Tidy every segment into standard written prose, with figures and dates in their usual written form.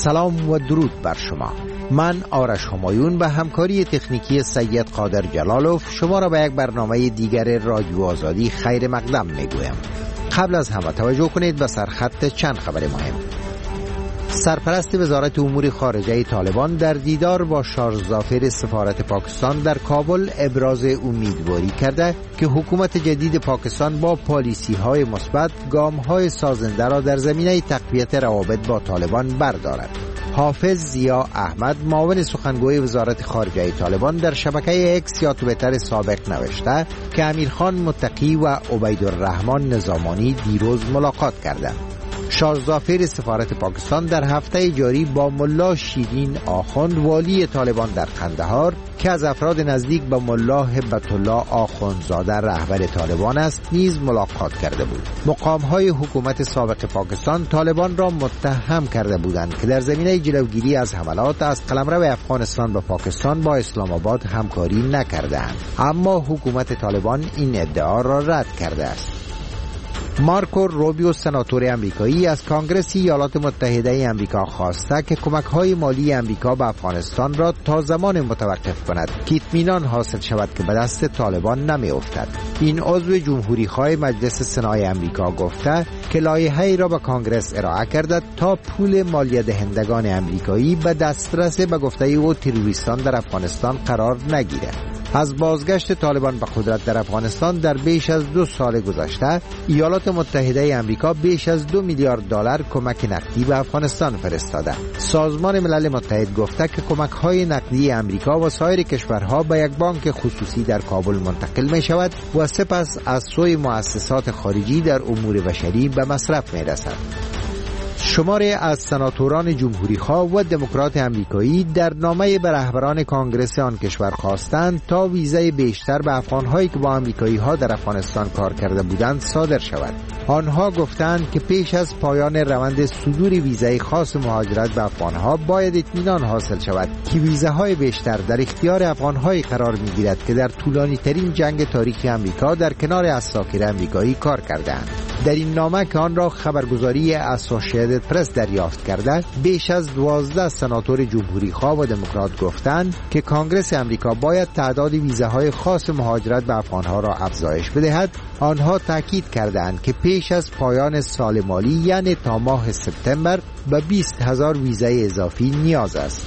سلام و درود بر شما. من آرش همایون به همکاری تکنیکی سید قادر جلالوف شما را به یک برنامه دیگر رادیو آزادی خیر مقدم میگویم. قبل از همه توجه کنید به سرخط چند خبر مهم. سرپرست وزارت امور خارجه طالبان در دیدار با شارژ ظافر سفارت پاکستان در کابل ابراز امیدواری کرده که حکومت جدید پاکستان با پالیسی‌های مثبت گام‌های سازنده را در زمینه تقویت روابط با طالبان بردارد. حافظ ضیا احمد معاون سخنگوی وزارت خارجه طالبان در شبکه اکس یا توییتر سابق نوشته که امیرخان متقی و عبیدالرحمن نظامانی دیروز ملاقات کردند. شارژ ظافر سفارت پاکستان در هفته جاری با ملا شیرین آخوند والی طالبان در قندهار که از افراد نزدیک به ملا هبت الله آخوندزاده رهبر طالبان است نیز ملاقات کرده بود. مقام‌های حکومت سابق پاکستان طالبان را متهم کرده بودند که در زمینه جلوگیری از حملات از قلمرو افغانستان به پاکستان با اسلام آباد همکاری نکردند، اما حکومت طالبان این ادعا را رد کرده است. مارکو روبیو سناتور امریکایی از کانگرس ایالات متحده امریکا خواسته که کمک‌های مالی امریکا به افغانستان را تا زمان متوقف کند که اطمینان حاصل شود که به دست طالبان نمی‌افتد. این عضو جمهوری‌خواه مجلس سنای امریکا گفته که لایحه‌ای را به کانگرس ارائه کرده تا پول مالیه دهندگان امریکایی به دسترس به گفته او تروریستان در افغانستان قرار نگیرد. از بازگشت طالبان به قدرت در افغانستان در بیش از 2 سال گذشته ایالات متحده امریکا بیش از 2 میلیارد دلار کمک نقدی به افغانستان فرستاده. سازمان ملل متحد گفته که کمک‌های نقدی امریکا و سایر کشورها به یک بانک خصوصی در کابل منتقل می شود و سپس از سوی مؤسسات خارجی در امور بشری به مصرف می رسد. شماری از سناتوران جمهوری‌خواه و دموکرات امریکایی در نامه به رهبران کانگرس آن کشور خواستند تا ویزای بیشتر به افغان‌هایی که با امریکایی‌ها در افغانستان کار کرده بودند صادر شود. آنها گفتند که پیش از پایان روند صدور ویزای خاص مهاجرت به افغان‌ها باید اطمینان حاصل شود که ویزاهای بیشتر در اختیار افغان‌هایی قرار می‌گیرد که در طولانی‌ترین جنگ تاریخ امریکا در کنار اساکیر امریکایی کار کردند. در این نامه که آن را خبرگزاری اسوسییتد پرس دریافت کرده، بیش از 12 سناتور جمهوری‌خواه و دموکرات گفتند که کانگرس امریکا باید تعداد ویزاهای خاص مهاجرت به افغان‌ها را افزایش بدهد. آنها تاکید کردند که پیش از پایان سال مالی یعنی تا ماه سپتامبر به 20,000 ویزای اضافی نیاز است.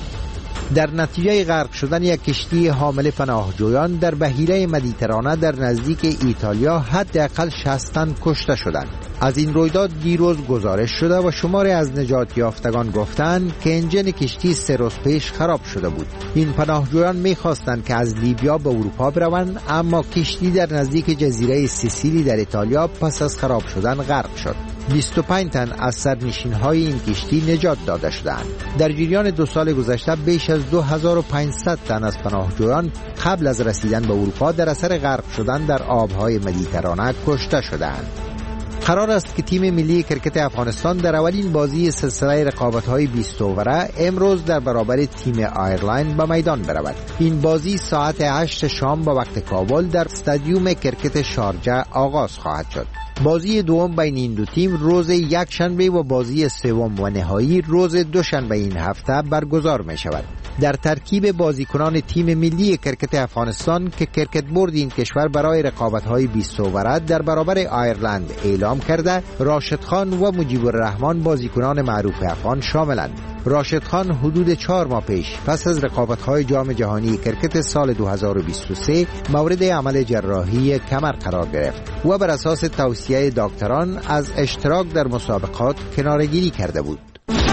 در نتیجه غرق شدن یک کشتی حامل پناهجویان در بحیره مدیترانه در نزدیک ایتالیا حداقل 60 تن کشته شدند. از این رویداد دیروز گزارش شده و شماری از نجات یافتگان گفتند که انجن کشتی 3 روز پیش خراب شده بود. این پناهجویان می‌خواستند که از لیبیا به اروپا بروند، اما کشتی در نزدیک جزیره سیسیلی در ایتالیا پس از خراب شدن غرق شد. 25 تن از سرنشین‌های این کشتی نجات داده شدند. در جریان 2 سال گذشته بیش از 2500 تن از پناهجویان قبل از رسیدن به اروپا در اثر غرق شدن در آب‌های مدیترانه کشته شدند. قرار است که تیم ملی کرکت افغانستان در اولین بازی سلسله رقابت‌های 20 اووره امروز در برابر تیم آیرلند به میدان برود. این بازی ساعت 8 شام به وقت کابل در استادیوم کرکت شارجه آغاز خواهد شد. بازی دوم بین این دو تیم روز یکشنبه و بازی سوم و نهایی روز دوشنبه این هفته برگزار می شود. در ترکیب بازیکنان تیم ملی کرکت افغانستان که کرکت بورد این کشور برای رقابت‌های 20 اووره در برابر آیرلند اعلام کرده، راشد خان و مجیب الرحمن بازیکنان معروف افغان شاملند. راشد خان حدود 4 ماه پیش پس از رقابت‌های جام جهانی کرکت سال 2023 مورد عمل جراحی کمر قرار گرفت و بر اساس توصیه دکتران از اشتراک در مسابقات کناره‌گیری کرده بود.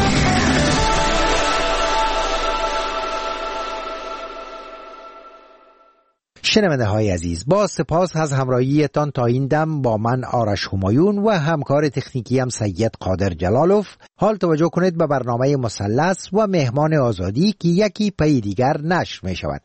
شنونده های عزیز، با سپاس از همراهیتان تا این دم با من آرش همایون و همکار تکنیکی هم سید قادر جلالوف. حال توجه کنید به برنامه مثلث و مهمان آزادی که یکی پی دیگر نشر می شود.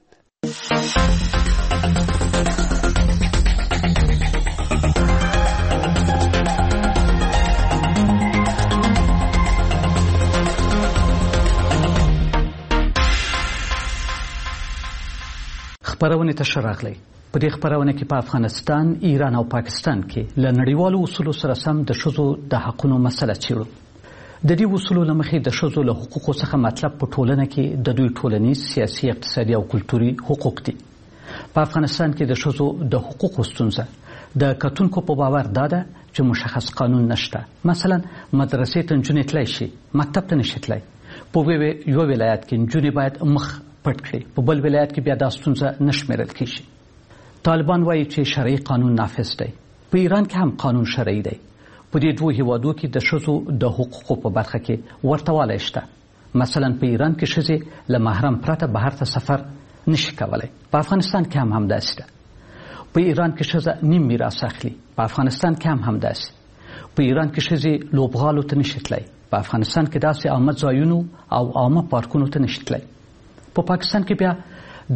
خبرونه ته شراغلی په دې خبرونه کې په افغانستان، ایران او پاکستان کې له نړیوالو اصولو سره سم د ښځو د حقونو مسله چیړو. د دې اصولو له مخې د ښځو له حقوقو څخه مطلب په ټولنه کې د دوی ټولنیز، سیاسي، اقتصادي او کلتوري حقوق دي. په افغانستان کې د ښځو د حقوقو ستونزه د کتونکو په باور دا ده چې مشخص قانون نشته. مثلا مدرسې ته نجونې تللی شي، مکتب ته نشي تللی. په یو ولایت کې نجونې باید مخ پټ کړي، په بل ولایت کې بیا دا ستونزه نه شمیرل کیږي. طالبان وایي چې شرعي قانون نافذ دی. په ایران کې هم قانون شرعي دی. په دې دوه هیوادو کې د ښځو د حقوقو په برخه کې ورته والی شته. مثلا په ایران کې ښځې له محرم پرته بهر ته سفر نشي کولی. په افغانستان کې هم همداسې ده. په ایران کې ښځه نیم میراث اخلي. په افغانستان کې هم همداسې. په ایران کې ښځې لوبغالو ته نشي تللی. په افغانستان کې داسې عامه ځایونو او عامه پارکونو ته نشي تللی. په پاکستان کې بیا د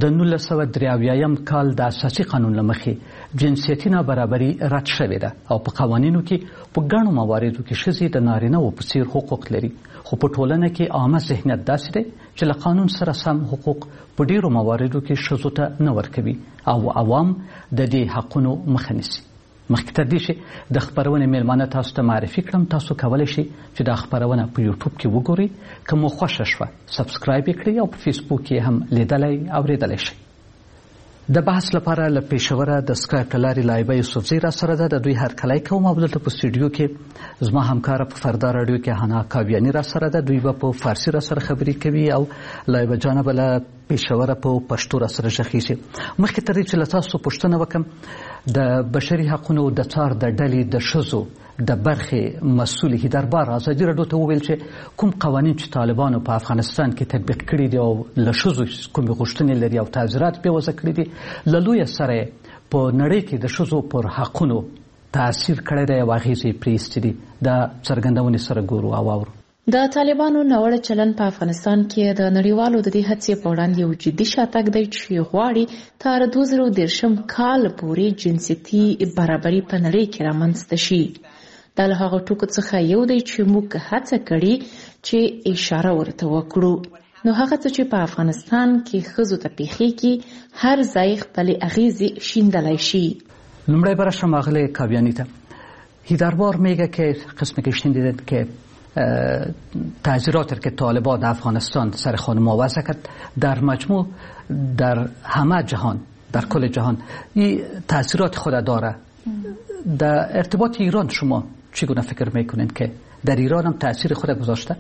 1983 کال د اساسي قانون له مخې جنسیتي نابرابري رد شوې ده او په قوانینو کې په ګڼو مواردو کې ښځې د نارینه‌و په څیر حقوق لري. خو په ټولنه کې عامه ذهنیت داسې دی چې له قانون سره سم حقوق په ډیرو مواردو کې ښځو ته نه ورکوي او عوام د دې حقونو مخه نیسي. مخکې تر دې چې د خپرونې میلمانه تاسو ته معرفي کړم، تاسو کولی شئ چې دا خپرونه په یوټیوب کې وګورئ. که مو خوښه شوه سبسکرایب یې کړئ او په فیسبوک کې هم لیدلی اورېدلی شئ. د بحث لپاره له پېښوره د سکایپ له لارې لایبه یوسفزۍ را سره ده. د دوی هرکلی کوم. او دلته په سټوډیو کې زما همکاره په فردا راډیو کې حنا کاویاني را سره ده. دوی به په فارسي را سره خبرې کوي او لایبه جانه به له پېښوره په پښتو را سره غږیږي. مخکې تر دې چې له تاسو پوښتنه وکړم، د بشري حقونو د څار د ډلې د ښځو د برخې مسؤل هیدربار ازادي راډیو ته وویل چې کوم قوانین چې طالبانو په افغانستان کې تطبیق کړي دي او له ښځو کومې غوښتنې لري او تعزیرات بې وضع کړي دي، له لویه سره په نړۍ کې د ښځو پر حقونو تاثیر کړی دی او اغېزې یې پرې ایستې دي. د څرګندونې سره ګورو او اورو. د طالبانو ناوړه چلن په افغانستان کې د نړیوالو د دې هڅې په وړاندې یو جدي شاتګ دی چې غواړي تر 2030 کال پورې جنسیتي برابري په نړۍ کې رامنځته شي. دا له هغه ټکو څخه یو دی چې موږ هڅه کړې چې اشاره ورته وکړو. نو هغه څه چې په افغانستان کې ښځو ته پیښیږي هر ځای خپلې اغیزې شیندلی شي. لومړی به راشم آقای کاویانی ته. هیدربار میگه که قسمی که شنیدید که تعزیراتی که طالبان در افغانستان سر خانم‌ها وضع کرد در مجموع در همه جهان، در کل جهان این تاثیرات خود داره. در ارتباط ایران شما چگونه فکر میکنین که در ایران هم تاثیر خود گذاشته؟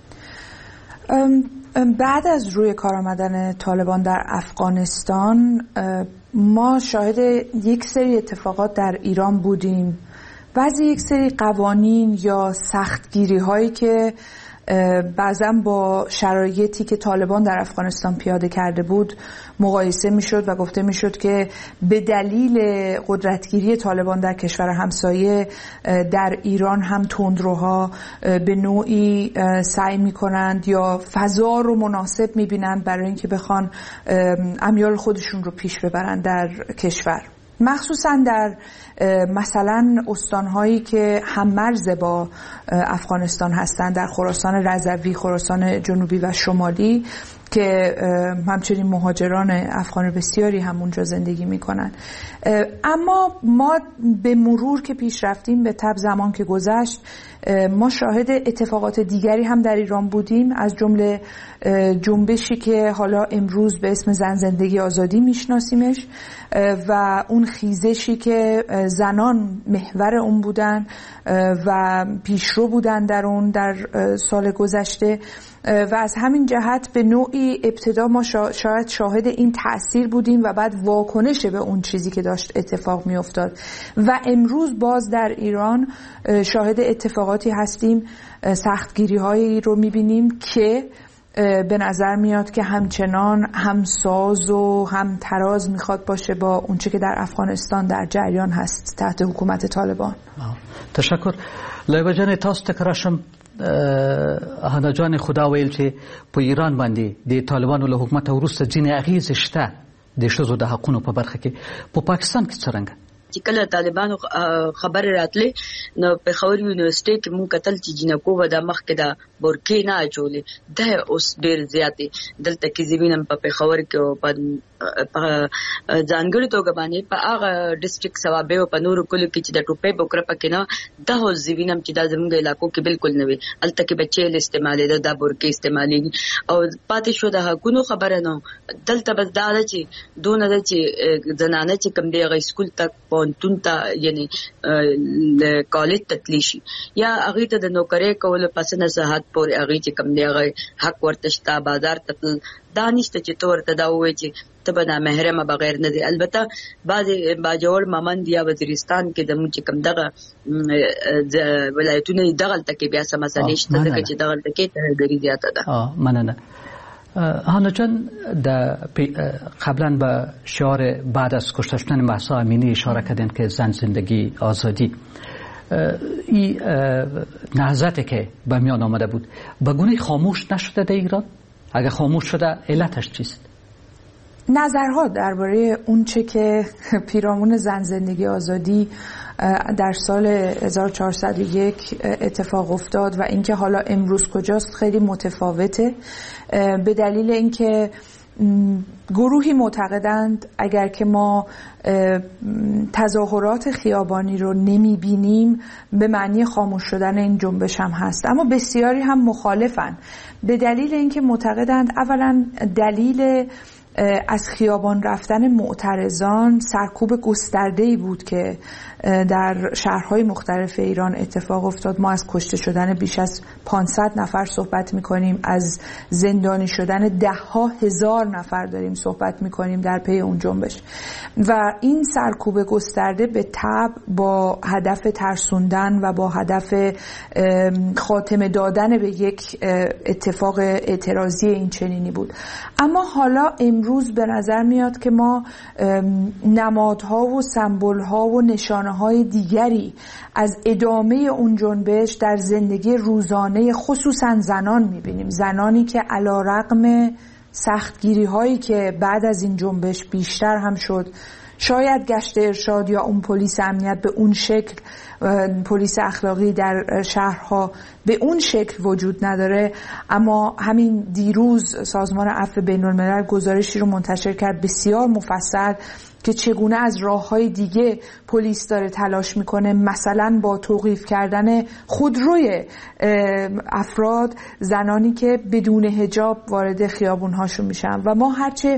بعد از روی کار آمدن طالبان در افغانستان ما شاهد یک سری اتفاقات در ایران بودیم. بعضی یک سری قوانین یا سختگیری هایی که بعضا با شرایطی که طالبان در افغانستان پیاده کرده بود مقایسه میشد و گفته میشد که به دلیل قدرتگیری طالبان در کشور همسایه در ایران هم تندروها به نوعی سعی میکنند یا فضا رو مناسب میبینند برای اینکه بخوان امیال خودشون رو پیش ببرند در کشور، مخصوصا در مثلا استانهایی که هممرز با افغانستان هستند، در خراسان رضوی، خراسان جنوبی و شمالی که همچنین مهاجران افغان بسیاری همونجا زندگی میکنن. اما ما به مرور که پیش رفتیم، به تبع زمان که گذشت، ما شاهد اتفاقات دیگری هم در ایران بودیم، از جمله جنبشی که حالا امروز به اسم زن زندگی آزادی میشناسیمش و اون خیزشی که زنان محور اون بودن و پیشرو بودن در اون در سال گذشته و از همین جهت به نوعی ابتدا ما شاید شاهد این تأثیر بودیم و بعد واکنش به اون چیزی که داشت اتفاق می افتاد و امروز باز در ایران شاهد اتفاقاتی هستیم، سختگیری هایی رو می بینیم که به نظر میاد که همچنان هم ساز و هم تراز میخواد باشه با اونچه که در افغانستان در جریان هست تحت حکومت طالبان. تشکر. لایبه جان تاسو ته کراشم هدا جان خدا ویل چې په ایران باندې د طالبانو له حکومت وروسته ځینې اغیزې شته د ښځو د حقونو په برخه کې. په پاکستان کې څرنګه؟ چې کله طالبانو خبر راتلې نو پېښور یونیورسيټي کې مونږ کتل چې جنکو ودا مخ کې دا بورکې نه اچولې ده اوس ډېر زیاتې دلته کې زمينم په پېښور کې او په ځانګړي توګه باندې په هغه ډیسټریکټ سوابه او په نورو کلو کې چې د ټوپې بوکره پکې نه ده او زمينم چې دا زموږ علاقو کې بالکل نه وي الته کې بچي استعمالي دا بورکې استعمالي او پاتې شو د حقونو خبره نه دلته بس دا چې دونه د چې زنانه چې کوم دی غي سکول تک پونتون ته یعنی کالج تتلی شي یا هغه ته د نوکری کول پس نه صحت پورې هغه چې کوم دی هغه حق ورته شته بازار تل دانشته چې تور ته دا وایي چې تبنا محرمه بغیر نه دي البته بعض باجوړ ممند یا وزیرستان کې د موږ کوم دغه ولایتونه دغه تکي بیا سم مسلې شته چې دغه تکي ترګری زیاته ده مننه هانو جان قبلا به شعار بعد از کشته شدن مهسا امینی اشاره کردن که زن زندگی آزادی این نهضتی که به میان آمده بود به گونه خاموش نشده در ایران اگر خاموش شده علتش چیست؟ نظرها درباره اون چه که پیرامون زن زندگی آزادی در سال 1401 اتفاق افتاد و اینکه حالا امروز کجاست خیلی متفاوته به دلیل اینکه گروهی معتقدند اگر که ما تظاهرات خیابانی رو نمیبینیم به معنی خاموش شدن این جنبش هم هست اما بسیاری هم مخالفن به دلیل اینکه معتقدند اولا دلیل از خیابان رفتن معترضان سرکوب گسترده‌ای بود که در شهرهای مختلف ایران اتفاق افتاد. ما از کشته شدن بیش از 500 نفر صحبت می‌کنیم، از زندانی شدن ده‌ها هزار نفر داریم صحبت می‌کنیم در پی اون جنبش و این سرکوب گسترده به تبع با هدف ترسوندن و با هدف خاتمه دادن به یک اتفاق اعتراضی این چنینی بود. اما حالا امروز به نظر میاد که ما نمادها و سمبول‌ها و نشانه‌های دیگری از ادامه اون جنبش در زندگی روزانه خصوصا زنان می‌بینیم. زنانی که علی‌رغم سختگیری‌هایی که بعد از این جنبش بیشتر هم شد، شاید گشت ارشاد یا اون پلیس امنیت به اون شکل، پلیس اخلاقی در شهرها به اون شکل وجود نداره، اما همین دیروز سازمان عفو بین‌الملل گزارشی رو منتشر کرد بسیار مفصل که چگونه از راه‌های دیگه پلیس داره تلاش میکنه، مثلا با توقیف کردن خودروی افراد، زنانی که بدون حجاب وارد خیابون‌هاشون میشن. و ما هرچه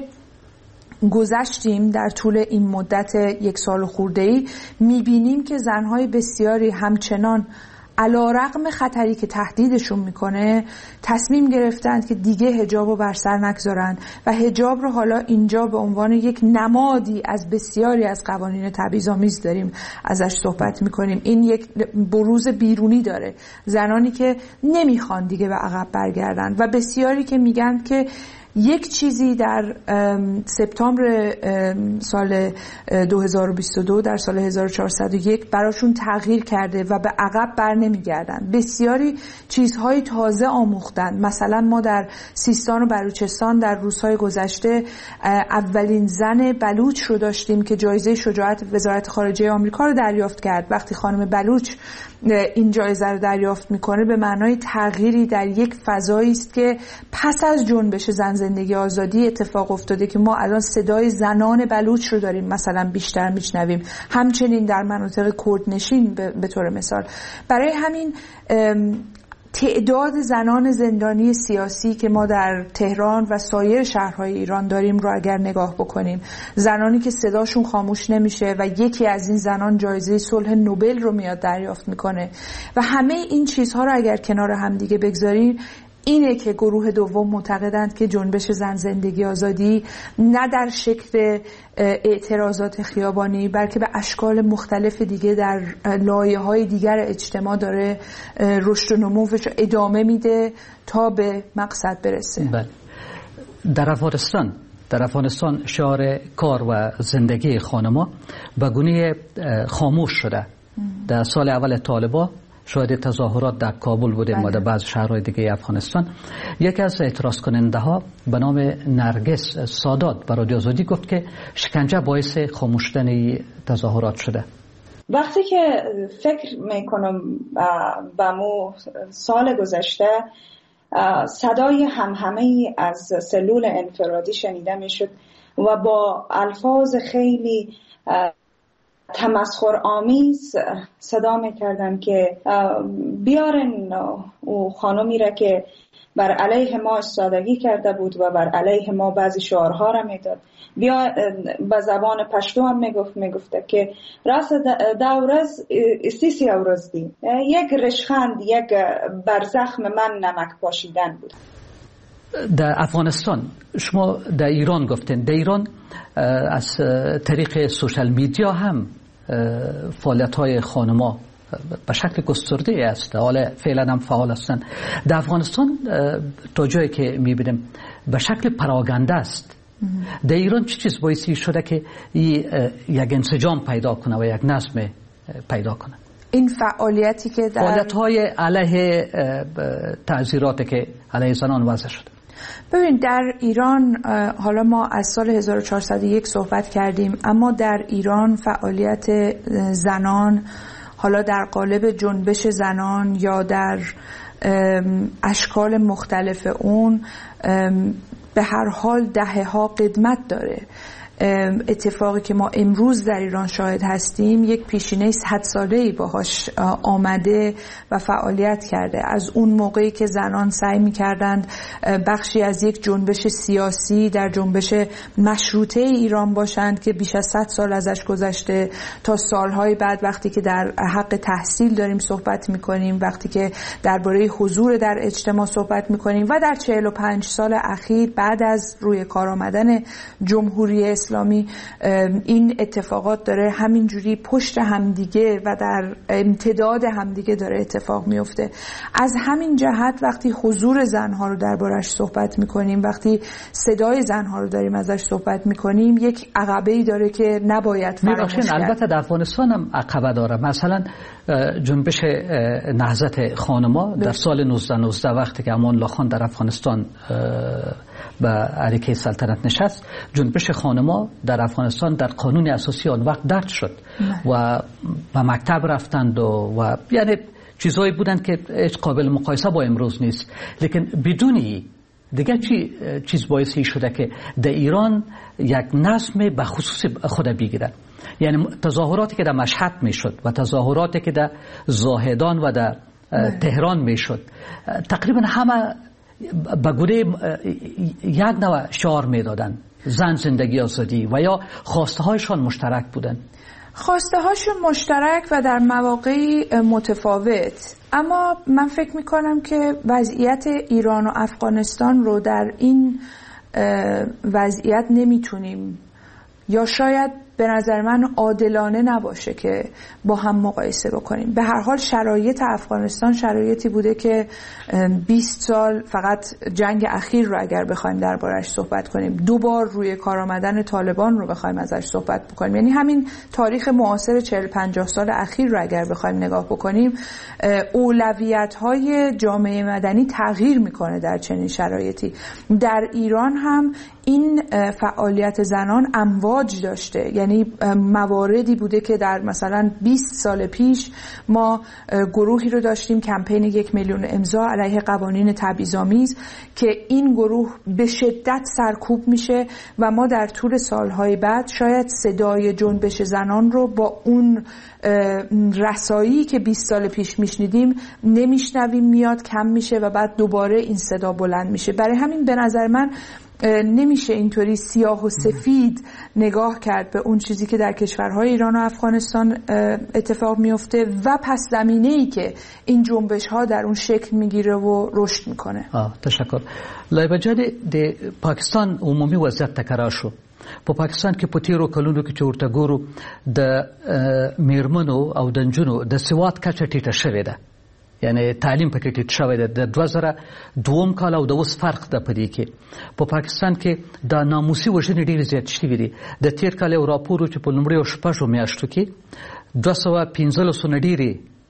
گذشتیم در طول این مدت 1 سال خورده‌ای میبینیم که زنهای بسیاری همچنان علی‌رغم خطری که تهدیدشون میکنه تصمیم گرفتند که دیگه حجاب رو بر سر نگذارن و حجاب رو حالا اینجا به عنوان یک نمادی از بسیاری از قوانین تبعیض‌آمیز داریم ازش صحبت میکنیم. این یک بروز بیرونی داره، زنانی که نمیخوان دیگه به عقب برگردن و بسیاری که میگن که یک چیزی در سپتامبر سال 2022 در سال 1401 براشون تغییر کرده و به عقب بر نمیگردن. بسیاری چیزهای تازه آموختن. مثلا ما در سیستان و بلوچستان در روزهای گذشته اولین زن بلوچ رو داشتیم که جایزه شجاعت وزارت خارجه آمریکا رو دریافت کرد. وقتی خانم بلوچ این جایزه رو دریافت میکنه به معنای تغییری در یک فضایی است که پس از جنبش زن زندگی آزادی اتفاق افتاده که ما الان صدای زنان بلوچ رو داریم مثلا بیشتر میشنویم، همچنین در مناطق کردنشین به طور مثال. برای همین تعداد زنان زندانی سیاسی که ما در تهران و سایر شهرهای ایران داریم رو اگر نگاه بکنیم، زنانی که صداشون خاموش نمیشه و یکی از این زنان جایزه صلح نوبل رو میاد دریافت میکنه و همه این چیزها رو اگر کنار هم دیگه بگذاریم، اینه که گروه دوم معتقدند که جنبش زن زندگی آزادی نه در شکل اعتراضات خیابانی بلکه به اشکال مختلف دیگه در لایه‌های دیگر اجتماع داره رشد و نموش ادامه میده تا به مقصد برسه. بله. در افغانستان شعار کار و زندگی خانم‌ها به گونه خاموش شده. در سال اول طالبان شاهد تظاهرات در کابل بودیم و در بعض شهرهای دیگه افغانستان. یکی از اعتراض کننده ها به نام نرگس سادات به رادیو آزادی گفت که شکنجه باعث خاموش شدن تظاهرات شده. وقتی که فکر میکنم به مو سال گذشته صدای همهمه از سلول انفرادی شنیده میشد و با الفاظ خیلی تمسخر آمیز صدا میکردن که بیارن او خانمی را که بر علیه ما استادگی کرده بود و بر علیه ما بعضی شعارها را میداد. بیا به زبان پشتو هم میگفته که راست دورز استیسی اورز دی، یک رشخند، یک برزخم من نمک پاشیدن بود. در افغانستان شما در ایران گفتین، در ایران از طریق سوشال میدیا هم فعالیت‌های خانم‌ها به شکل گسترده است، حالا فعلا هم فعال هستند. در افغانستان تا جایی که می‌بینیم به شکل پراگنده است. در ایران چه چیز باعثی شده که یک انسجام پیدا کنه و یک نظم پیدا کنه؟ این فعالیتی که در فعالیت‌های علیه تعزیراتی که علیه زنان وضع شده. ببین در ایران، حالا ما از سال 1401 صحبت کردیم، اما در ایران فعالیت زنان، حالا در قالب جنبش زنان یا در اشکال مختلف اون، به هر حال دهه‌ها قدمت داره. اتفاقی که ما امروز در ایران شاهد هستیم یک پیشینه 100 ساله‌ای باهاش آمده و فعالیت کرده. از اون موقعی که زنان سعی می‌کردند بخشی از یک جنبش سیاسی در جنبش مشروطه ایران باشند که بیش از 100 سال ازش گذشته، تا سالهای بعد وقتی که در حق تحصیل داریم صحبت می‌کنیم، وقتی که درباره حضور در اجتماع صحبت می‌کنیم و در 45 سال اخیر بعد از روی کار آمدن جمهوری اسلامی، این اتفاقات داره همینجوری پشت همدیگه و در امتداد همدیگه داره اتفاق میفته. از همین جهت وقتی حضور زنها رو دربارش صحبت میکنیم، وقتی صدای زنها رو داریم ازش صحبت میکنیم، یک عقبه‌ای داره که نباید فراموش کرد. البته در افغانستان هم عقبه داره. مثلا جنبش نهضت خانما در سال 1919 وقتی که امان الله خان در افغانستان به عریکه سلطنت نشست، جنبش خانما در افغانستان در قانون اساسی آن وقت درج شد و به مکتب رفتند و یعنی چیزایی بودند که هیچ قابل مقایسه با امروز نیست. لیکن بدونی دیگه چیز باعثی شده که در ایران یک نظم به خصوص خود بگیرد. یعنی تظاهراتی که در مشهد میشد و تظاهراتی که در زاهدان و در تهران میشد، تقریبا همه به گونه یک نوع شعار میدادن، زن زندگی آزادی، و یا خواسته هایشان مشترک بودن. خواسته هاشون مشترک و در مواقعی متفاوت، اما من فکر میکنم که وضعیت ایران و افغانستان رو در این وضعیت نمیتونیم، یا شاید به نظر من عادلانه نباشه که با هم مقایسه بکنیم. به هر حال شرایط افغانستان شرایطی بوده که 20 سال، فقط جنگ اخیر رو اگر بخوایم دربارش صحبت کنیم، 2 بار روی کار آمدن طالبان رو بخوایم ازش صحبت بکنیم، یعنی همین تاریخ معاصر 40-50 سال اخیر رو اگر بخوایم نگاه بکنیم، اولویت‌های جامعه مدنی تغییر میکنه در چنین شرایطی. در ایران هم این فعالیت زنان امواج داشته، یعنی مواردی بوده که در مثلا 20 سال پیش ما گروهی رو داشتیم، کمپین 1 میلیون امضا علیه قوانین تبعیض‌آمیز، که این گروه به شدت سرکوب میشه و ما در طول سالهای بعد شاید صدای جنبش زنان رو با اون رسایی که 20 سال پیش میشنیدیم نمیشنویم، میاد کم میشه و بعد دوباره این صدا بلند میشه. برای همین به نظر من نمیشه اینطوری سیاه و سفید نگاه کرد به اون چیزی که در کشورهای ایران و افغانستان اتفاق میفته و پس زمینه‌ای که این جنبش ها در اون شکل میگیره و رشد میکنه. تشکر. لایبجان د پاکستان عمومی وضعیت تکرار شو. په پاکستان کې په تیرو کلونو کې چې ورته ګورو د میرمنو او د نجونو د سواد کچه ټیټه شوې ده، یعنی تعلیم پکې ټیټ شوی دی. د 2002 کال او د اوس فرق ده په دې کې. په پاکستان کې د ناموسي وژنې ډېرې زیات شوي دي. د تیر کال یو راپور چې په لومړیو 6 میاشتو کې 215 نه ډېرې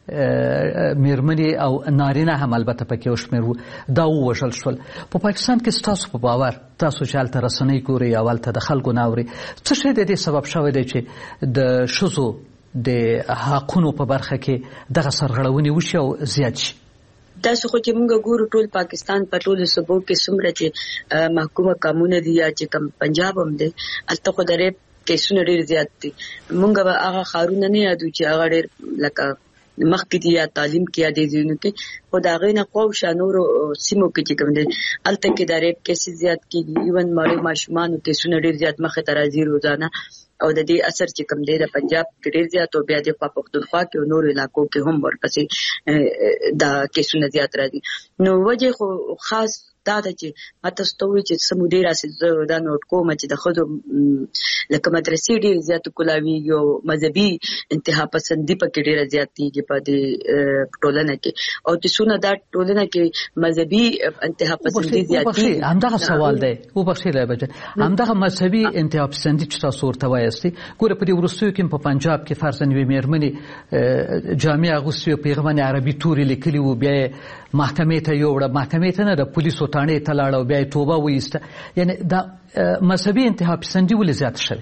میرمنې او نارینه هم البته پکې وشمیر وو دا ووژل شول. په پاکستان کې ستاسو په باور تاسو چې هلته رسنۍ ګورئ او هلته د خلکو نه اورئ څه شی د دې سبب شوی دی چې د ښځو د حقونو په برخه کې دغه سرغړونې وشي او زیات شي؟ تاسو خو چې موږ ګورو ټول پاکستان په ټولو صوبو کې څومره چې محکومه قانون دي یا چې کم پنجاب هم دی هلته خو د ریپ کیسونه ډېر زیات دي. موږ به هغه ښارونه نه یادو چې هغه ډېر لکه مخکې دي یا تعلیم کې یا دې ځایونو کې خو د هغې نه خواوشا نورو سیمو کې چې کوم دی هلته کې د ریپ کیسې زیات کېږي. ایون مړو ماشومانو کیسونه ډېر زیات مخې ته راځي روزانه او د دې اثر چې کوم دی د پنجاب کې ډېر زیات او بیا د پښتونخوا کې او نورو علاقو کې هم ورپسې دا کیسونه زیات راځي. نو وجه خو خاص دا ده چې ماته ستوي چې سمودي راسي دا نوٹ کوم چې د خود لکه مدرسې ډېر زیات کولاوي یو مذهبي انتها پسندي پکې ډېر زیات دي په دې ټولنه کې او چې څونه دا ټولنه کې مذهبي انتها پسندي زیات دي. همدغه سوال دی او بخښلای بچ همدغه مذهبي انتها پسندي چې تاسو ورته وایستي ګوره په دې وروستیو کې په پنجاب کې فرضاً یوې مېرمنې جامع اغوستې او پیغمبر عربي تورې لیکلي وو بیا محکمې ته یوړه محکمې ته نه د پولیسو تانې ته لاړه او بیا یې توبه وایسته. یعنی دا مذهبي انتها پسندي ولې زیاته شوې؟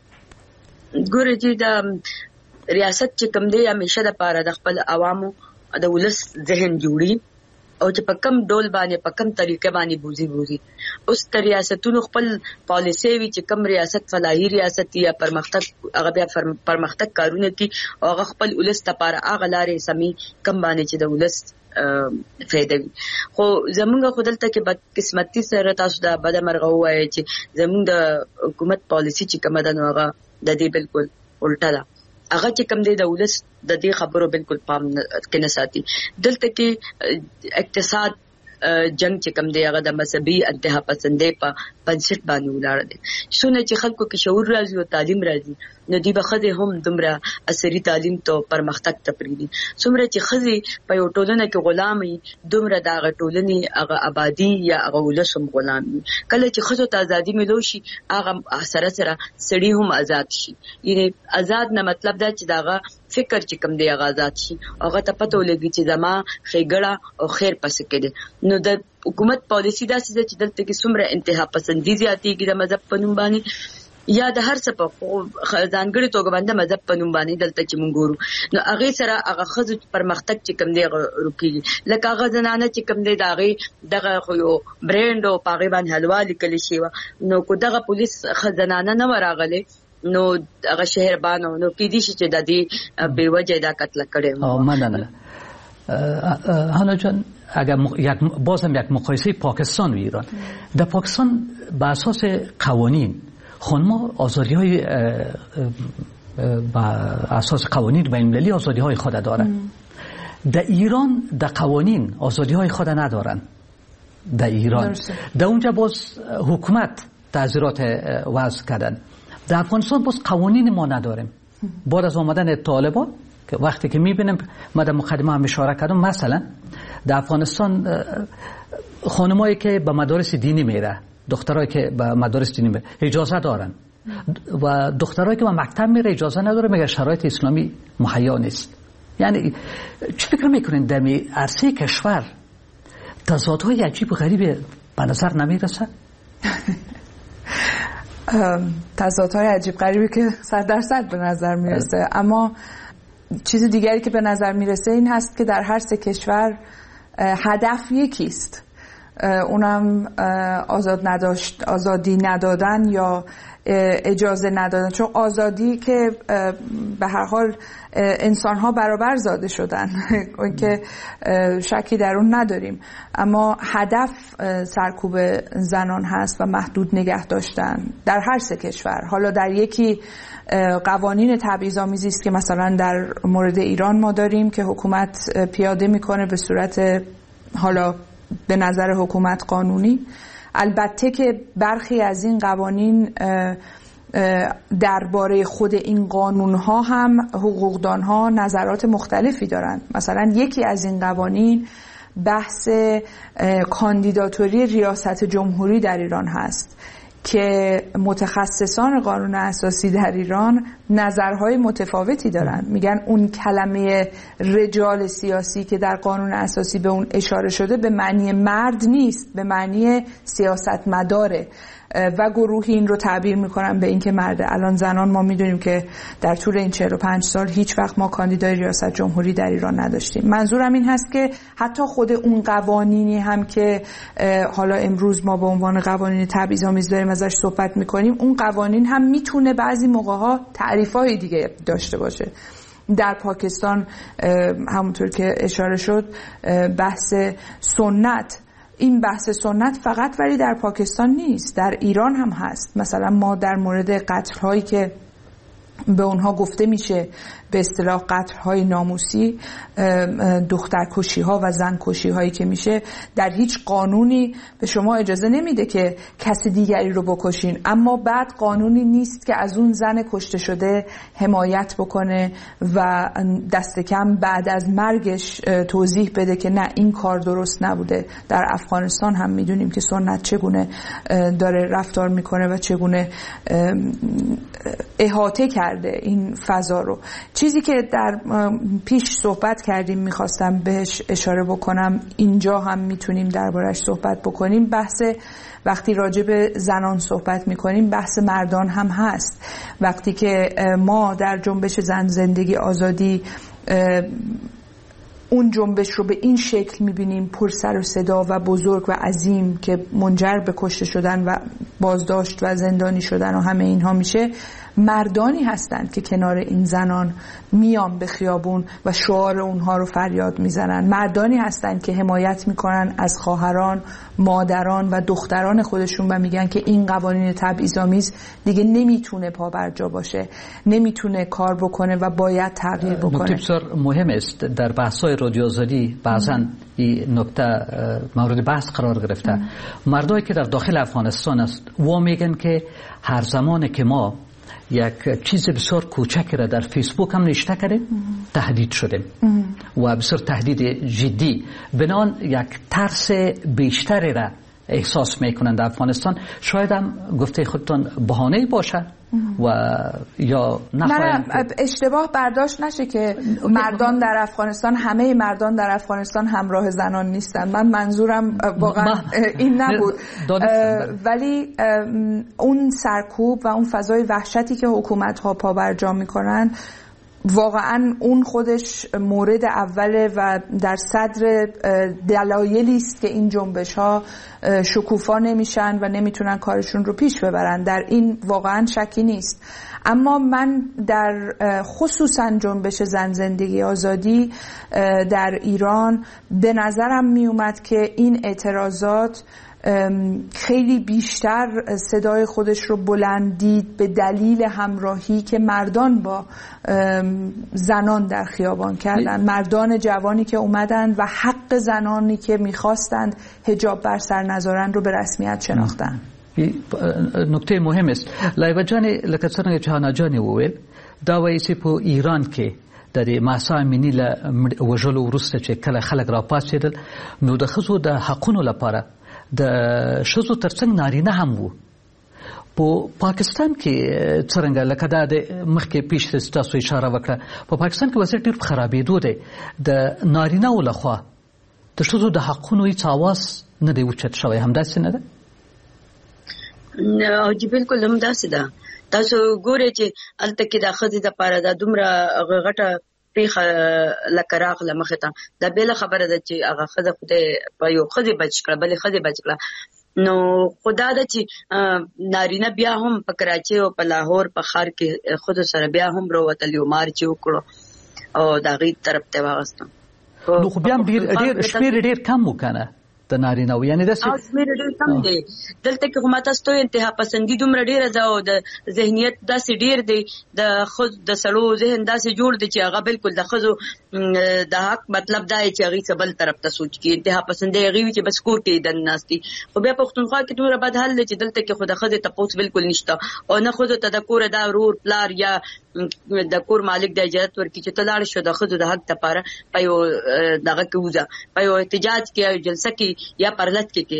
ګوره چې د ریاست چې کوم دی همیشه د پاره د خپل عوامو د ولس ذهن جوړي او چې په کم ډول باندې په کم طریقې باندې بوزي اوس د ریاستونو خپل پالیسي وي چې کم ریاست فلاحي ریاست یا پرمختګ هغه بیا پرمختګ کارونه کوي او هغه خپل ولس لپاره هغه لارې سمي کم باندې چې د ولس فائدہ وي. خو زمونږ خودلته کې بد قسمتي سره تاسو دا بد مرغه وایي چې زمونږ د حکومت پالیسي چې کومه ده نو هغه د دې بالکل الټا ده. هغه چې کوم دی د ولس د دې خبرو بالکل پام کې نه ساتي. دلته کې اقتصاد جنگ چې کوم دی هغه د مذهبي انتها پسندۍ په بنسټ باندې ولاړ دی. څونه چې خلکو کې شعور راځي او تعلیم راځي نو دی به ښځې هم دومره عصري تعلیم ته پرمختګ ته پرېږدي. څومره چې ښځې په یو ټولنه کې غلام وي دومره د هغه ټولنې هغه آبادي یا هغه ولس هم غلام وي. کله چې ښځو ته ازادي میلو شي هغه سره سره سړي هم آزاد شي. یعنې آزاد نه مطلب دا چې د هغه فکر چې کوم دی هغه آزاد شي هغه ته پته ولګي چې زما ښېګړه او خیر پسې کې دی. نو د حکومت پالیسي داسې ده چې دلته کې څومره انتها پسندي زیاتېږي د مذهب په نوم باندې یا د هر څه په ځانګړې توګه باندې مذهب په نوم باندې دلته چې موږ ګورو نو هغې سره هغه ښځو پرمختګ چې کوم دی هغه روکېږي. لکه هغه زنانه چې کوم دی د هغې دغه خو یو برینډ او په هغې باندې حلوا لیکلې شوې وه نو کو دغه پولیس زنانه نه وه راغلی نو هغه شهربانو نو کېدای شي چې د دې بې وجه دا قتل کړی و. مننه. هانا جان اگر باز هم یک مقایسه پاکستان و ایران در پاکستان به اساس قوانین خانم‌ها آزادی‌های با اساس قوانین بین‌المللی آزادی‌های خود دارند. در ایران در قوانین آزادی‌های خود ندارند. در ایران در اونجا باز حکومت تعزیرات وضع کردن. در افغانستان باز قوانین ما نداریم. بعد از آمدن طالبان که وقتی که می‌بینیم ما در مقدمه هم اشاره کردم مثلا در افغانستان خانمایی که به مدارس دینی میره دخترایی که به مدارس دینی میره اجازه دارن و دخترایی که به مکتب میره اجازه نداره مگر شرایط اسلامی مهیا نیست. یعنی چه فکر میکنین در عرصه کشور تضادهای عجیب و غریب به نظر نمیرسه؟ تضادهای عجیب غریبی که 100% به نظر میرسه اما چیز دیگری که به نظر میرسه این هست که در هر سه کشور هدف یکیست، اونم آزادی ندادن یا اجازه ندادن، چون آزادی که به هر حال انسان‌ها برابر زاده شدن که شکی در اون نداریم، اما هدف سرکوب زنان هست و محدود نگه داشتن در هر سه کشور. حالا در یکی قوانین تبعیض‌آمیزی است که مثلا در مورد ایران ما داریم که حکومت پیاده میکنه به صورت حالا به نظر حکومت قانونی. البته که برخی از این قوانین درباره خود این قانون‌ها هم حقوقدان‌ها نظرات مختلفی دارند. مثلا یکی از این قوانین بحث کاندیداتوری ریاست جمهوری در ایران هست که متخصصان قانون اساسی در ایران نظرهای متفاوتی دارن. میگن اون کلمه رجال سیاسی که در قانون اساسی به اون اشاره شده به معنی مرد نیست، به معنی سیاستمداره و گروهی این رو تعبیر میکنن به اینکه مرده. الان زنان ما میدونیم که در طول این 45 سال هیچ وقت ما کاندیدای ریاست جمهوری در ایران نداشتیم. منظورم این هست که حتی خود اون قوانینی هم که حالا امروز ما به عنوان قوانین تبعیض‌آمیز داریم ازش صحبت میکنیم، اون قوانین هم میتونه بعضی موقع‌ها تعریف‌های دیگه داشته باشه. در پاکستان همونطور که اشاره شد بحث سنت، این بحث سنت فقط ولی در پاکستان نیست، در ایران هم هست. مثلا ما در مورد قتل‌هایی که به اونها گفته میشه به اصطلاح قتل‌های ناموسی، دخترکشی‌ها و زنکشی‌هایی که میشه، در هیچ قانونی به شما اجازه نمیده که کسی دیگری رو بکشین، اما بعد قانونی نیست که از اون زن کشته شده حمایت بکنه و دست کم بعد از مرگش توضیح بده که نه این کار درست نبوده. در افغانستان هم میدونیم که سنت چگونه داره رفتار میکنه و چگونه احاطه کرده این فضا رو. چیزی که در پیش صحبت کردیم میخواستم بهش اشاره بکنم، اینجا هم میتونیم دربارش صحبت بکنیم. بحث وقتی راجع به زنان صحبت میکنیم بحث مردان هم هست. وقتی که ما در جنبش زن زندگی آزادی اون جنبش رو به این شکل میبینیم، پر سر و صدا و بزرگ و عظیم که منجر به کشته شدن و بازداشت و زندانی شدن و همه اینها میشه، مردانی هستند که کنار این زنان میان به خیابون و شعار اونها رو فریاد میزنن. مردانی هستند که حمایت میکنن از خواهران، مادران و دختران خودشون و میگن که این قوانین تبعیض‌آمیز دیگه نمیتونه پابرجا باشه، نمیتونه کار بکنه و باید تغییر بکنه. نکته بسیار مهم است در بحث‌های رادیو آزادی بعضاً این نکته مورد بحث قرار گرفته. مردایی که در داخل افغانستان است و میگن که هر زمانی که ما یک چیز بسیار کوچکی را در فیسبوک هم نشته کردیم تهدید شدیم و بسیار تهدید جدی، بنان یک ترس بیشتری را احساس میکنند در افغانستان. شاید هم گفته خودتان بهانه باشه و یا نه اشتباه برداشت نشه که مردان در افغانستان، همه مردان در افغانستان همراه زنان نیستن. من منظورم واقعا این نبود، ولی اون سرکوب و اون فضای وحشتی که حکومت ها پابرجا میکنن واقعا اون خودش مورد اوله و در صدر دلایلی است که این جنبش ها شکوفا نمیشن و نمیتونن کارشون رو پیش ببرن. در این واقعا شکی نیست. اما من در خصوصا جنبش زن زندگی آزادی در ایران به نظرم می اومد که این اعتراضات خیلی بیشتر صدای خودش رو بلندید به دلیل همراهی که مردان با زنان در خیابان کردن، مردان جوانی که اومدن و حق زنانی که میخواستند حجاب بر سر نذارن رو به رسمیت شناختن. نکته مهم است. لایبه جانی لکه څنګه چې هانا جانی وویل دا وایي چې په ایران کې د مهسا امینی له وژلو وروسته چې کله خلک راپاڅېدل نو د ښځو د حقونو لپاره د ښځو ترڅنګ نارینه هم وو. په پاکستان کې څرنګه لکه دا د مخکې پیش تاسو اشاره وکړه، په پاکستان کې وضعیت ډېر په خرابېدو دی. د نارینه‌و لخوا د ښځو د حقونو هېڅ اواز نه دی اوچت شوی، همداسې نه ده؟ جی بالکل همداسې ده. تاسو ګورئ چې هلته کې د ښځې دپاره دا دومره غټه پیښه لکه راغله مخې ته، دا بېله خبره ده چې هغه ښځه خدای په یو ښځې بچ کړه، بلې ښځې بچ کړه. نو خدا ده چې نارینه بیا هم په کراچۍ او په لاهور په ښار کې ښځو سره بیا هم راوتل، یو مارچ یې وکړو او د هغې طرف ته یې واغستم. نو خو بیا هم شمېر ډېر کم و که نه د نارینه و، یعنې داسې شمېر ډېر کم دی. دلته کې خو ما تاسو ته انتها پسندي دومره ډېره ده او د ذهنیت داسې ډېر دی، د سړو ذهن داسې جوړ دی چې هغه بالکل د ښځو د حق مطلب دا دی چې هغې څه بل طرف ته سوچ کړي. انتها پسندي هغې وي چې بس کور کې دن ناستي. خو بیا پښتونخوا کې دومره بد حال دی چې دلته کې خو د ښځې تپوس بالکل نشته او نه ښځو ته د کوره دا ورور پلار یا د کور مالک د اجازت ورکړي چې ته لاړ شو د ښځو د حق دپاره په یو دغه کې وځه، په یو احتجاج کې او جلسه کې یا پرلط کې کېنه.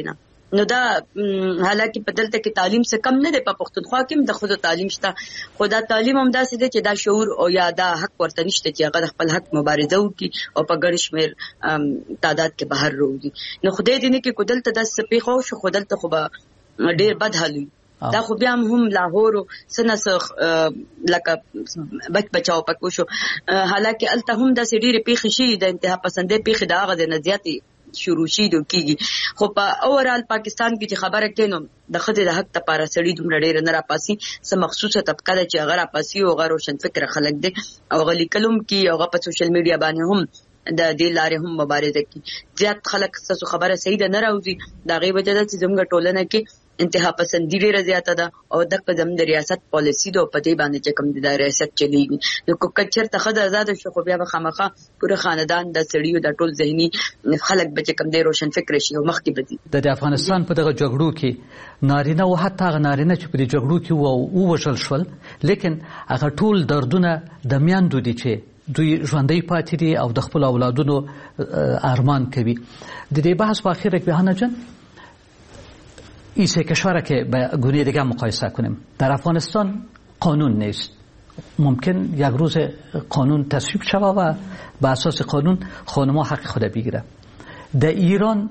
نو دا حالکه په دلته کې تعلیم څه کم نه دی، په پښتونخوا کې د خود تعلیم شته، خو دا تعلیم هم داسې دی چې دا شعور او یا دا حق ورته نشته چې هغه خپل حق مبارزه وکړي او په ګڼ شمېر تعداد کې بهر راوځي. نو خدای دې نه کې کو دلته داسې پیښو شو، خو دلته خو به ډېر بد حال وي. دا خو بیا هم لاهور سنس لکه بچاو پکو شو، حالکه الته هم داسې ډېرې پیښې شي د انتها پسندې پیښې د هغه نه زیاتې شروع شي کیږي. خو په اورال پاکستان کې چې خبره کینو د خدای د حق لپاره سړي دومره ډېر نه راپاسي، سم مخصوصه طبقه ده چې هغه راپاسي او هغه روشن فکر خلک دي او غلي کلم کې هغه په سوشل میډیا باندې هم د دې لارې هم مبارزه کوي. زیات خلک څه خبره صحیح ده نه راوځي، دا غي وجه ده چې زموږ ټولنه کې انتها پسندی ډیره زیاته ده او د قدم د ریاست پالیسی د په دې باندې چې کوم د ریاست چلیږي. نو کچر ته خدای آزاد شو، خو بیا به خامخا پوره خاندان د سړیو د ټول ذهني خلک به کوم د روشن فکر شي او مخکې بدی. د افغانستان په دغه جګړو کې نارینه او حتی هغه نارینه چې په دې جګړو کې وو وژل شول، لیکن هغه ټول دردونه د میاندو دي چې دوی ژوندۍ پاتې دي او د خپل اولادونو ارمان کوي. د دې بحث په اخر کې بهانه جان این سه کشور که به گونه دیگه مقایسه کنیم، در افغانستان قانون نیست. ممکن یک روز قانون تصویب شود و به اساس قانون خانم‌ها حق خود بگیره. در ایران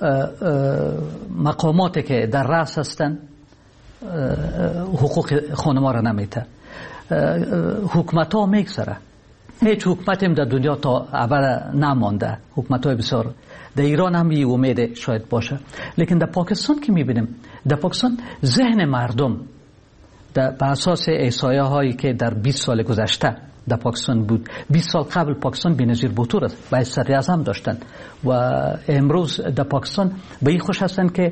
مقاماتی که در رأس هستند حقوق خانم‌ها را نمیده. حکومت‌ها میگذره. هیچ حکومتی در دنیا تا ابد نمانده. حکومت‌های بسیار در ایران هم این امید شاید باشه، لیکن در پاکستان که میبینیم، در پاکستان ذهن مردم به اساس احصایه هایی که در 20 سال گذشته در پاکستان بود، 20 سال قبل پاکستان بی‌نظیر بطور است، باید صدر اعظم داشتن و امروز در پاکستان به این خوش هستند که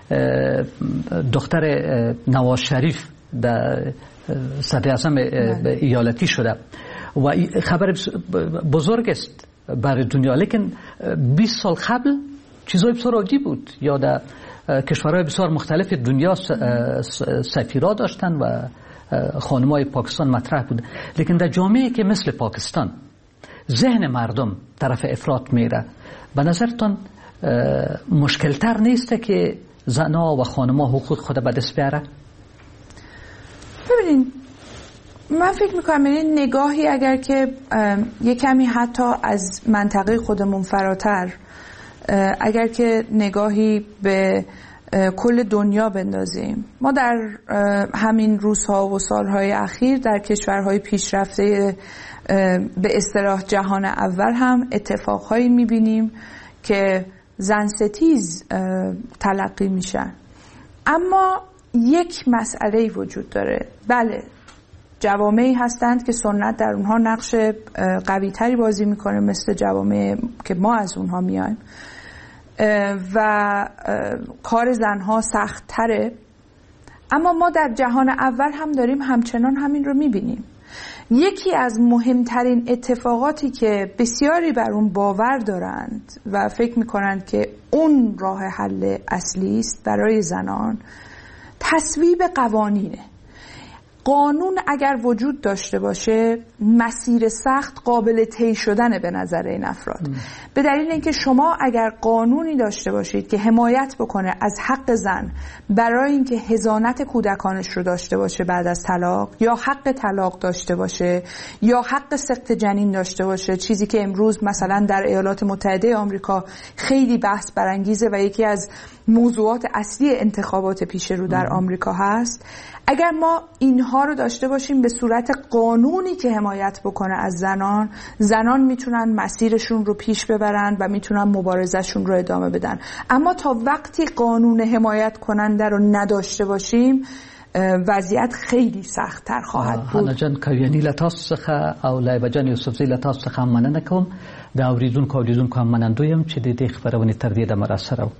دختر نواز شریف در صدر اعظم ایالتی شده و خبر بزرگ است برای دنیا. لیکن 20 سال قبل چیزای بسیار عادی بود، یا در کشورهای بسیار مختلف دنیا سفیرا داشتن و خانمای پاکستان مطرح بود. لیکن در جامعه که مثل پاکستان ذهن مردم طرف افراط میره. به نظرتان مشکلتر نیست که زنها و خانمها حقوق خود به دست بیاره؟ ببینین، من فکر میکنم این نگاهی اگر که یه کمی حتی از منطقه خودمون فراتر، اگر که نگاهی به کل دنیا بندازیم، ما در همین روزها و سالهای اخیر در کشورهای پیشرفته به اصطلاح جهان اول هم اتفاقهایی میبینیم که زن ستیز تلقی میشن. اما یک مسئله وجود داره. بله، جوامعی هستند که سنت در اونها نقش قوی تری بازی میکنه، مثل جوامع که ما از اونها میایم و کار زنها سخت تره. اما ما در جهان اول هم داریم همچنان همین رو میبینیم. یکی از مهمترین اتفاقاتی که بسیاری بر اون باور دارند و فکر میکنند که اون راه حل اصلی است برای زنان، تصویب قوانینه. قانون اگر وجود داشته باشه، مسیر سخت قابل طی شدنه به نظر این افراد. به دلیل اینکه شما اگر قانونی داشته باشید که حمایت بکنه از حق زن برای اینکه حضانت کودکانش رو داشته باشه بعد از طلاق، یا حق طلاق داشته باشه، یا حق سقط جنین داشته باشه، چیزی که امروز مثلا در ایالات متحده آمریکا خیلی بحث برانگیزه و یکی از موضوعات اصلی انتخابات پیش رو در آمریکا هست. اگر ما اینها رو داشته باشیم به صورت قانونی که حمایت بکنه از زنان میتونن مسیرشون رو پیش ببرن و میتونن مبارزهشون رو ادامه بدن. اما تا وقتی قانون حمایت کننده رو نداشته باشیم، وضعیت خیلی سخت‌تر خواهد بود. هانا جان کویانی لتاس څخه او لایبه جان یوسفزی لتاس څخه مننه کوم. د اوریدونکو هم منندوی یم چې د دې خبرونې تر دې دمه راسره وو.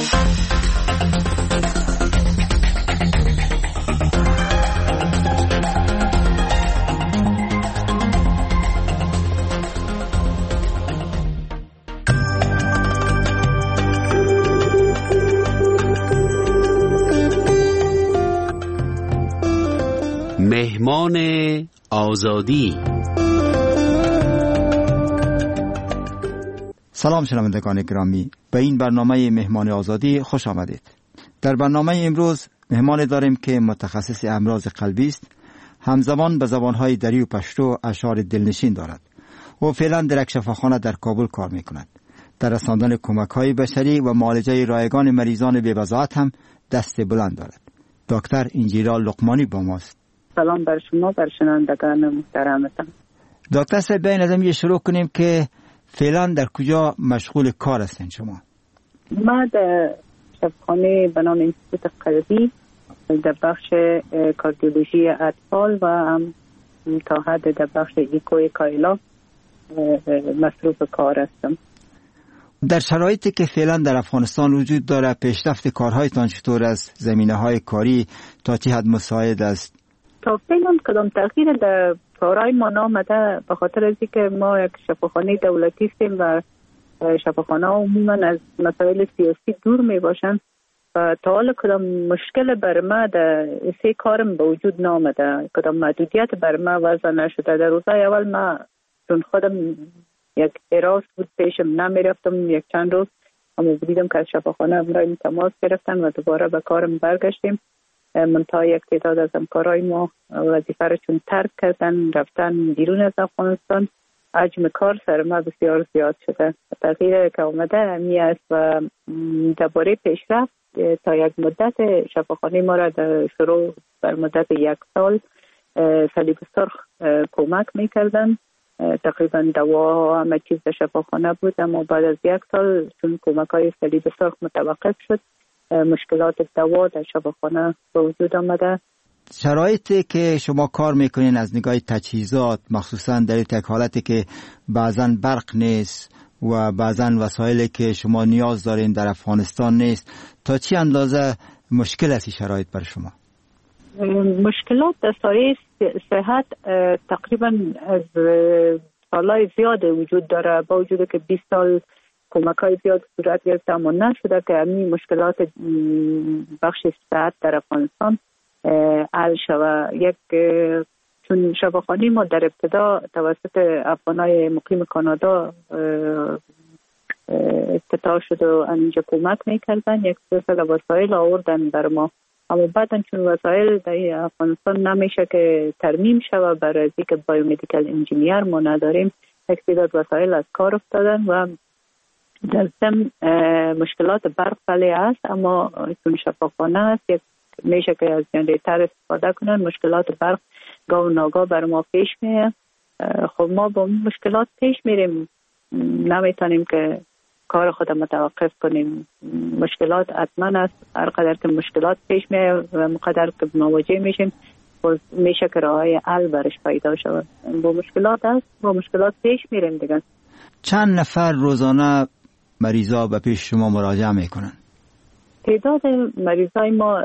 مهمان آزادی. سلام شنوندگان گرامی، به این برنامه مهمان آزادی خوش آمدید. در برنامه امروز مهمان داریم که متخصص امراض قلبی است. همزمان به زبانهای دری و پشتو اشعار دلنشین دارد. او فعلا در یک شفاخانه در کابل کار میکند. در رساندن کمک‌های بشری و معالجه رایگان مریضان بی‌وضاحت هم دست بلند دارد. دکتر انجیلا لقمانی با ماست. سلام بر شما، بر شنوندگان محترمتان. دکتر صاحب، بیاین از این شروع کنیم که فعلا در کجا مشغول کار هستین شما؟ ما در شفاخانه به نام انستیتوت قلبی در بخش کاردیولوژی اطفال و هم تا حد در بخش ایکوی کایلا مصروف کار هستم. در شرایطی که فعلا در افغانستان وجود داره، پیشرفت کارهایتان چطور است؟ زمینه‌های کاری تا چه حد مساعد است؟ تا فعلا کدام تغییر در کارهای ما نامده، به خاطر از اینکه ما یک شفاخانه دولتی هستیم و شفاخانه عموما از مسائل سیاسی دور می باشند و تا حالا کدام مشکل بر ما در سه کارم به وجود نامده، کدام محدودیت بر ما وضع نشده. در روزهای اول ما چون خودم یک حراس بود پیشم نمیرفتم، یک چند روز اما دیدم که از شفاخانه امرای تماس گرفتن و دوباره به کارم برگشتیم. منتها یک تعداد از همکارای ما وظیفه را چون ترک کردن رفتن بیرون از افغانستان، حجم کار سر ما بسیار زیاد شده. تغییر که آمده می است و درباره پیشرفت تا یک مدت شفاخانه ما را در شروع بر مدت 1 سال صلیب سرخ کمک می کردن. تقریبا دوا همه چیز در شفاخانه بود، اما بعد از 1 سال چون کمک های صلیب سرخ متوقف شد، مشکلات دوا در شفاخانه به وجود آمده. شرایطی که شما کار میکنین از نگاه تجهیزات، مخصوصا در یک حالتی که بعضا برق نیست و بعضا وسایلی که شما نیاز دارین در افغانستان نیست، تا چه اندازه مشکل است این شرایط برای شما؟ مشکلات در سایه صحت تقریبا از سالهای زیاد وجود داره، با وجود که 20 سال کمک های زیاد صورت گرفت اما نشده که همین مشکلات بخش صحت در افغانستان حل شود. یک چون شفاخانه ما در ابتدا توسط افغانای مقیم کانادا افتتاح شد و اینجا کمک میکردن، یک سلسله وسایل آوردن بر ما، اما بعدا چون وسایل در افغانستان نمیشه که ترمیم شود برای اینکه بایومدیکال انجینیر ما نداریم، یک تعداد وسایل از کار افتادن و در ضمن مشکلات برق بله است، اما چون شفاخانه است یک میشه که از جنریتر استفاده کنن، مشکلات برق گاه و ناگاه بر ما پیش میه. خب ما با مشکلات پیش میریم، نمیتونیم که کار خود متوقف کنیم. مشکلات حتما است، هر قدر که مشکلات پیش میه و مقدر که مواجه میشیم میشه که راههای حل برش پیدا شود. با مشکلات است، با مشکلات پیش میریم دیگه. چند نفر روزانه مریضا به پیش شما مراجعه میکنن؟ تعداد مریضای ما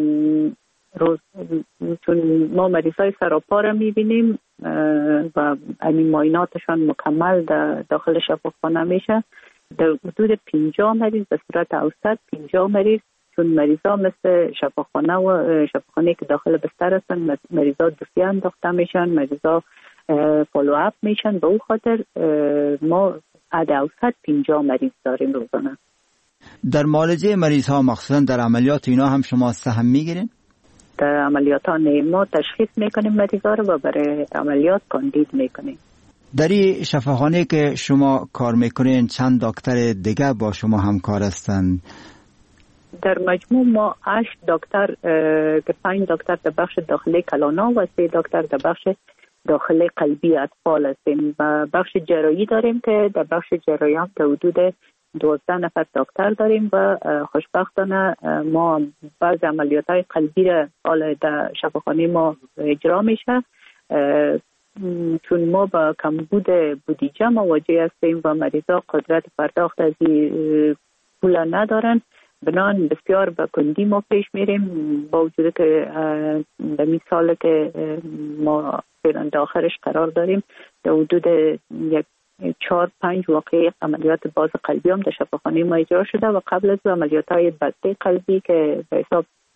چون ما مریضای سراپا را میبینیم و این معایناتشان مکمل داخل شفاخانه میشه، در حدود 50 مریض به صورت اوسط 50 مریض، چون مریضا مثل شفاخانه و شفاخانه که داخل بستر هستن مریضا دوسیه انداخته میشن، مریضا فالو اپ میشن. به او خاطر ما عد اوسط 50 مریض داریم روزانه. در معالجه مریض ها مخصوصا در عملیات اینا هم شما سهم میگیرین؟ در عملیات ها ما تشخیص میکنیم مریض ها رو و برای عملیات کاندید میکنیم. در این شفاخانه که شما کار میکنین چند دکتر دیگه با شما همکار هستند؟ در مجموع ما 8 دکتر که 5 دکتر در بخش داخلی کلانا و 3 دکتر در بخش داخلی قلبی اطفال هستیم و بخش جراحی داریم که در بخش جراحی هم تا حدود 12 نفر دکتر داریم و خوشبختانه ما بعض عملیات‌های قلبی را حالا در شفاخانه ما اجرا میشه، چون ما با کمبود بودجه مواجه هستیم و مریضا قدرت پرداخت از پول ندارن، بنان بسیار با کندی ما پیش میریم، با وجود که در این سال که ما فعلا آخرش قرار داریم در حدود 4-5 واقعه عملیات باز قلبی هم در شفاخانه ما اجرا شده و قبل از عملیات های بسته قلبی که به حساب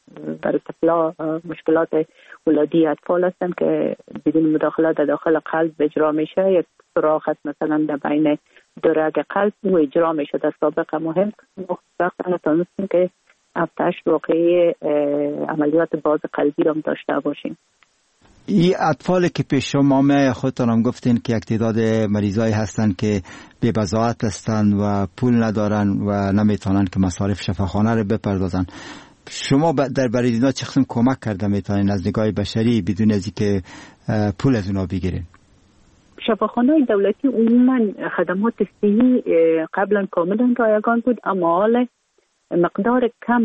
برای طفلا مشکلات ولادی اطفال هستند که بدون مداخله در داخل قلب اجرا میشه. یک سوراخ هست مثلا در بین دو رگ قلب و اجرا میشه. در سابق مهم وقتا نتونستیم که افتش واقعی عملیات باز قلبی را داشته باشیم. این اطفال که پیش شما می خودتان هم گفتین که یک تعداد مریضایی هستند که بی بضاعت هستند و پول ندارن و نمیتونن که مصارف شفاخانه رو بپردازن. شما در برای اینا چه قسم کمک کرده میتونین از نگاه بشری بدون از اینکه پول از اونا بگیرین؟ شفاخانه دولتی عموما خدمات صحی قبلا کاملا رایگان بود، اما حال مقدار کم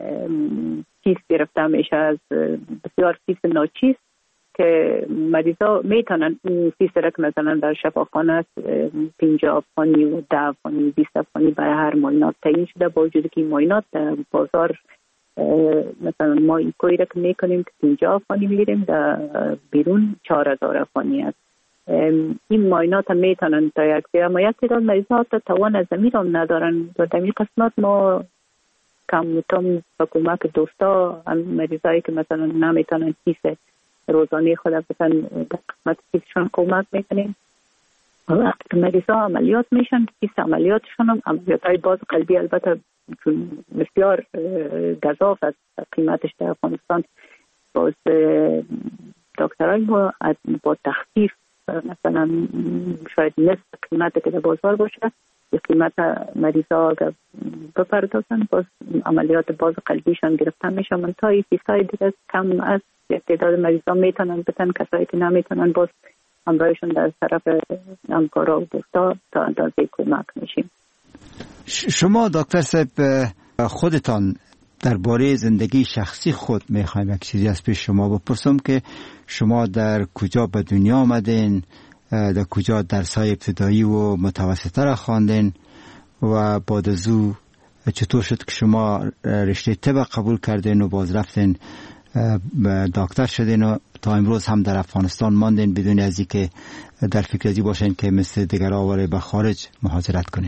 چیز گرفته میشه از بسیار فیس ناچیز که مریضا میتونن این فیس را که مثلا در شفاخانه 50 افغانی و 10 افغانی 20 افغانی برای هر معاینات تعیین شده، با وجودی که این معاینات در بازار مثلا ما این کوی را که میکنیم که 50 افغانی میگیریم، در بیرون 4000 افغانی است. این معاینات هم میتونن تا یک اما یک تعداد مریضا تا توان از زمین هم ندارن و در این قسمت ما کم با کمک دوستا مریضایی که مثلا نمیتونن فیس روزانه خود بتن در قسمت فیسشون کمک میکنیم. وقتی که مریضا عملیات میشن فیس عملیاتشون هم عملیات های باز قلبی البته چون بسیار گزاف از قیمتش در افغانستان، باز دکترای ما با تخفیف مثلا شاید نصف قیمت که در بازار باشه به قیمت مریضا اگر بپردازن باز عملیات باز قلبیشان گرفتن میشه. من تا این فیسای دیگه کم از تعداد مریضا میتونن بتن، کسایی که نمیتونن باز همراهشون در طرف همکارا و دوستا تا اندازه کمک میشیم. شما دکتر صاحب خودتان درباره زندگی شخصی خود میخوایم یک چیزی از پیش شما بپرسم که شما در کجا به دنیا آمدین، در کجا درس‌های ابتدایی و متوسطه را خواندین و بعد از او چطور شد که شما رشته طب قبول کردین و باز رفتین دکتر شدین و تا امروز هم در افغانستان ماندین بدون از اینکه در فکر ازی باشین که مثل دیگر آواره به خارج مهاجرت کنین؟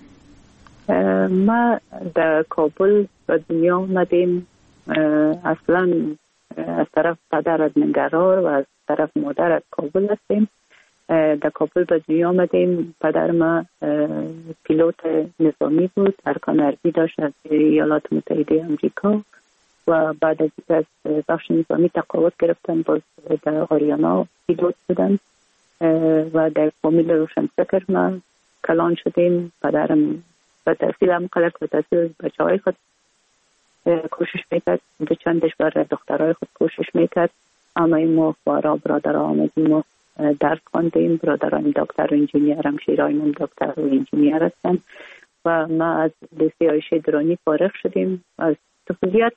ما در کابل به دنیا آمدیم. اصلا از طرف پدر از ننگرهار و از طرف مادر از کابل هستیم. در کابل به دنیا آمدیم. پدر ما پیلوت نظامی بود، ارکان اربی داشت از ایالات متحده امریکا و بعد از بخش نظامی تقاعد گرفتن، باز در آریانا پیلوت بودن و در فامیل روشنفکر ما کلان شدیم. پدرم و تحصیل هم قلق و تحصیل بچه های خود کوشش میکرد، به چندش برای دخترهای خود کوشش میکرد، اما این ما برادر آمدیم و درس خواندیم. برادران دکتر و انجینیر، همشیرایمون دکتر و انجینیر هستن و ما از لیسه عایشه درانی فارغ شدیم. از طفولیت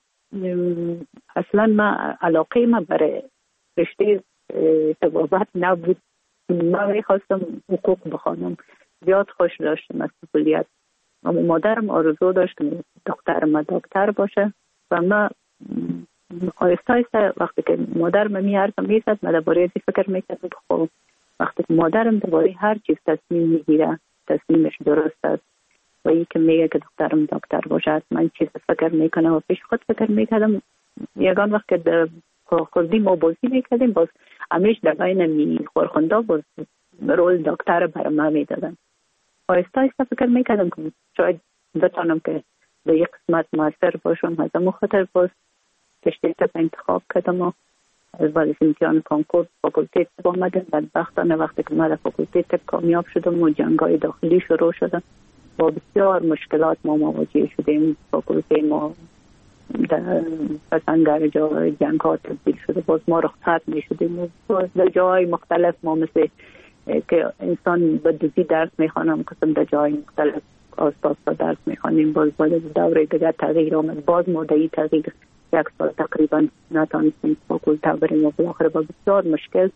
اصلا ما علاقه ما برای رشته طبابت نبود. ما میخواستم حقوق بخوانم، زیاد خوش داشتم از طفولیت، اما مادرم آرزو داشت که دخترم دکتر باشه و ما آهسته آهسته وقتی که مادرم میارزم میزد من درباره ازی فکر میکردم که خب وقتی که مادرم درباره هر چیز تصمیم میگیره تصمیمش درست است و ای که میگه که دخترم دکتر باشه من چیز فکر میکنم و پیش خود فکر میکردم. یگان وقت که در خودی ما بازی میکردیم باز همیش در بین خورخنده باز رول دکتر بر ما میدادن. آهسته آهسته فکر میکردم که شاید بتانم که در یک قسمت موثر باشم. از اون خاطر باز رشته طب انتخاب کردم و بعد از امتحان کنکور فاکولته طب آمدم. بدبختانه وقتی که من در فاکولته طب کامیاب شدم و جنگ‌های داخلی شروع شدن با بسیار مشکلات ما مواجه شدیم. فاکولته ما در پسنگر جای جنگ‌ها تبدیل شده، باز ما رخصت می‌شدیم باز در جای مختلف ما مثل که انسان به دوزی درس میخوانم قسم در جای مختلف آستاز درس میخوانیم. باز دوره دیگر تغییر آمد، باز مدعی تغییر 1 سال تقریبا نتانستیم فاکولته بریم و بالاخره با بسیار مشکل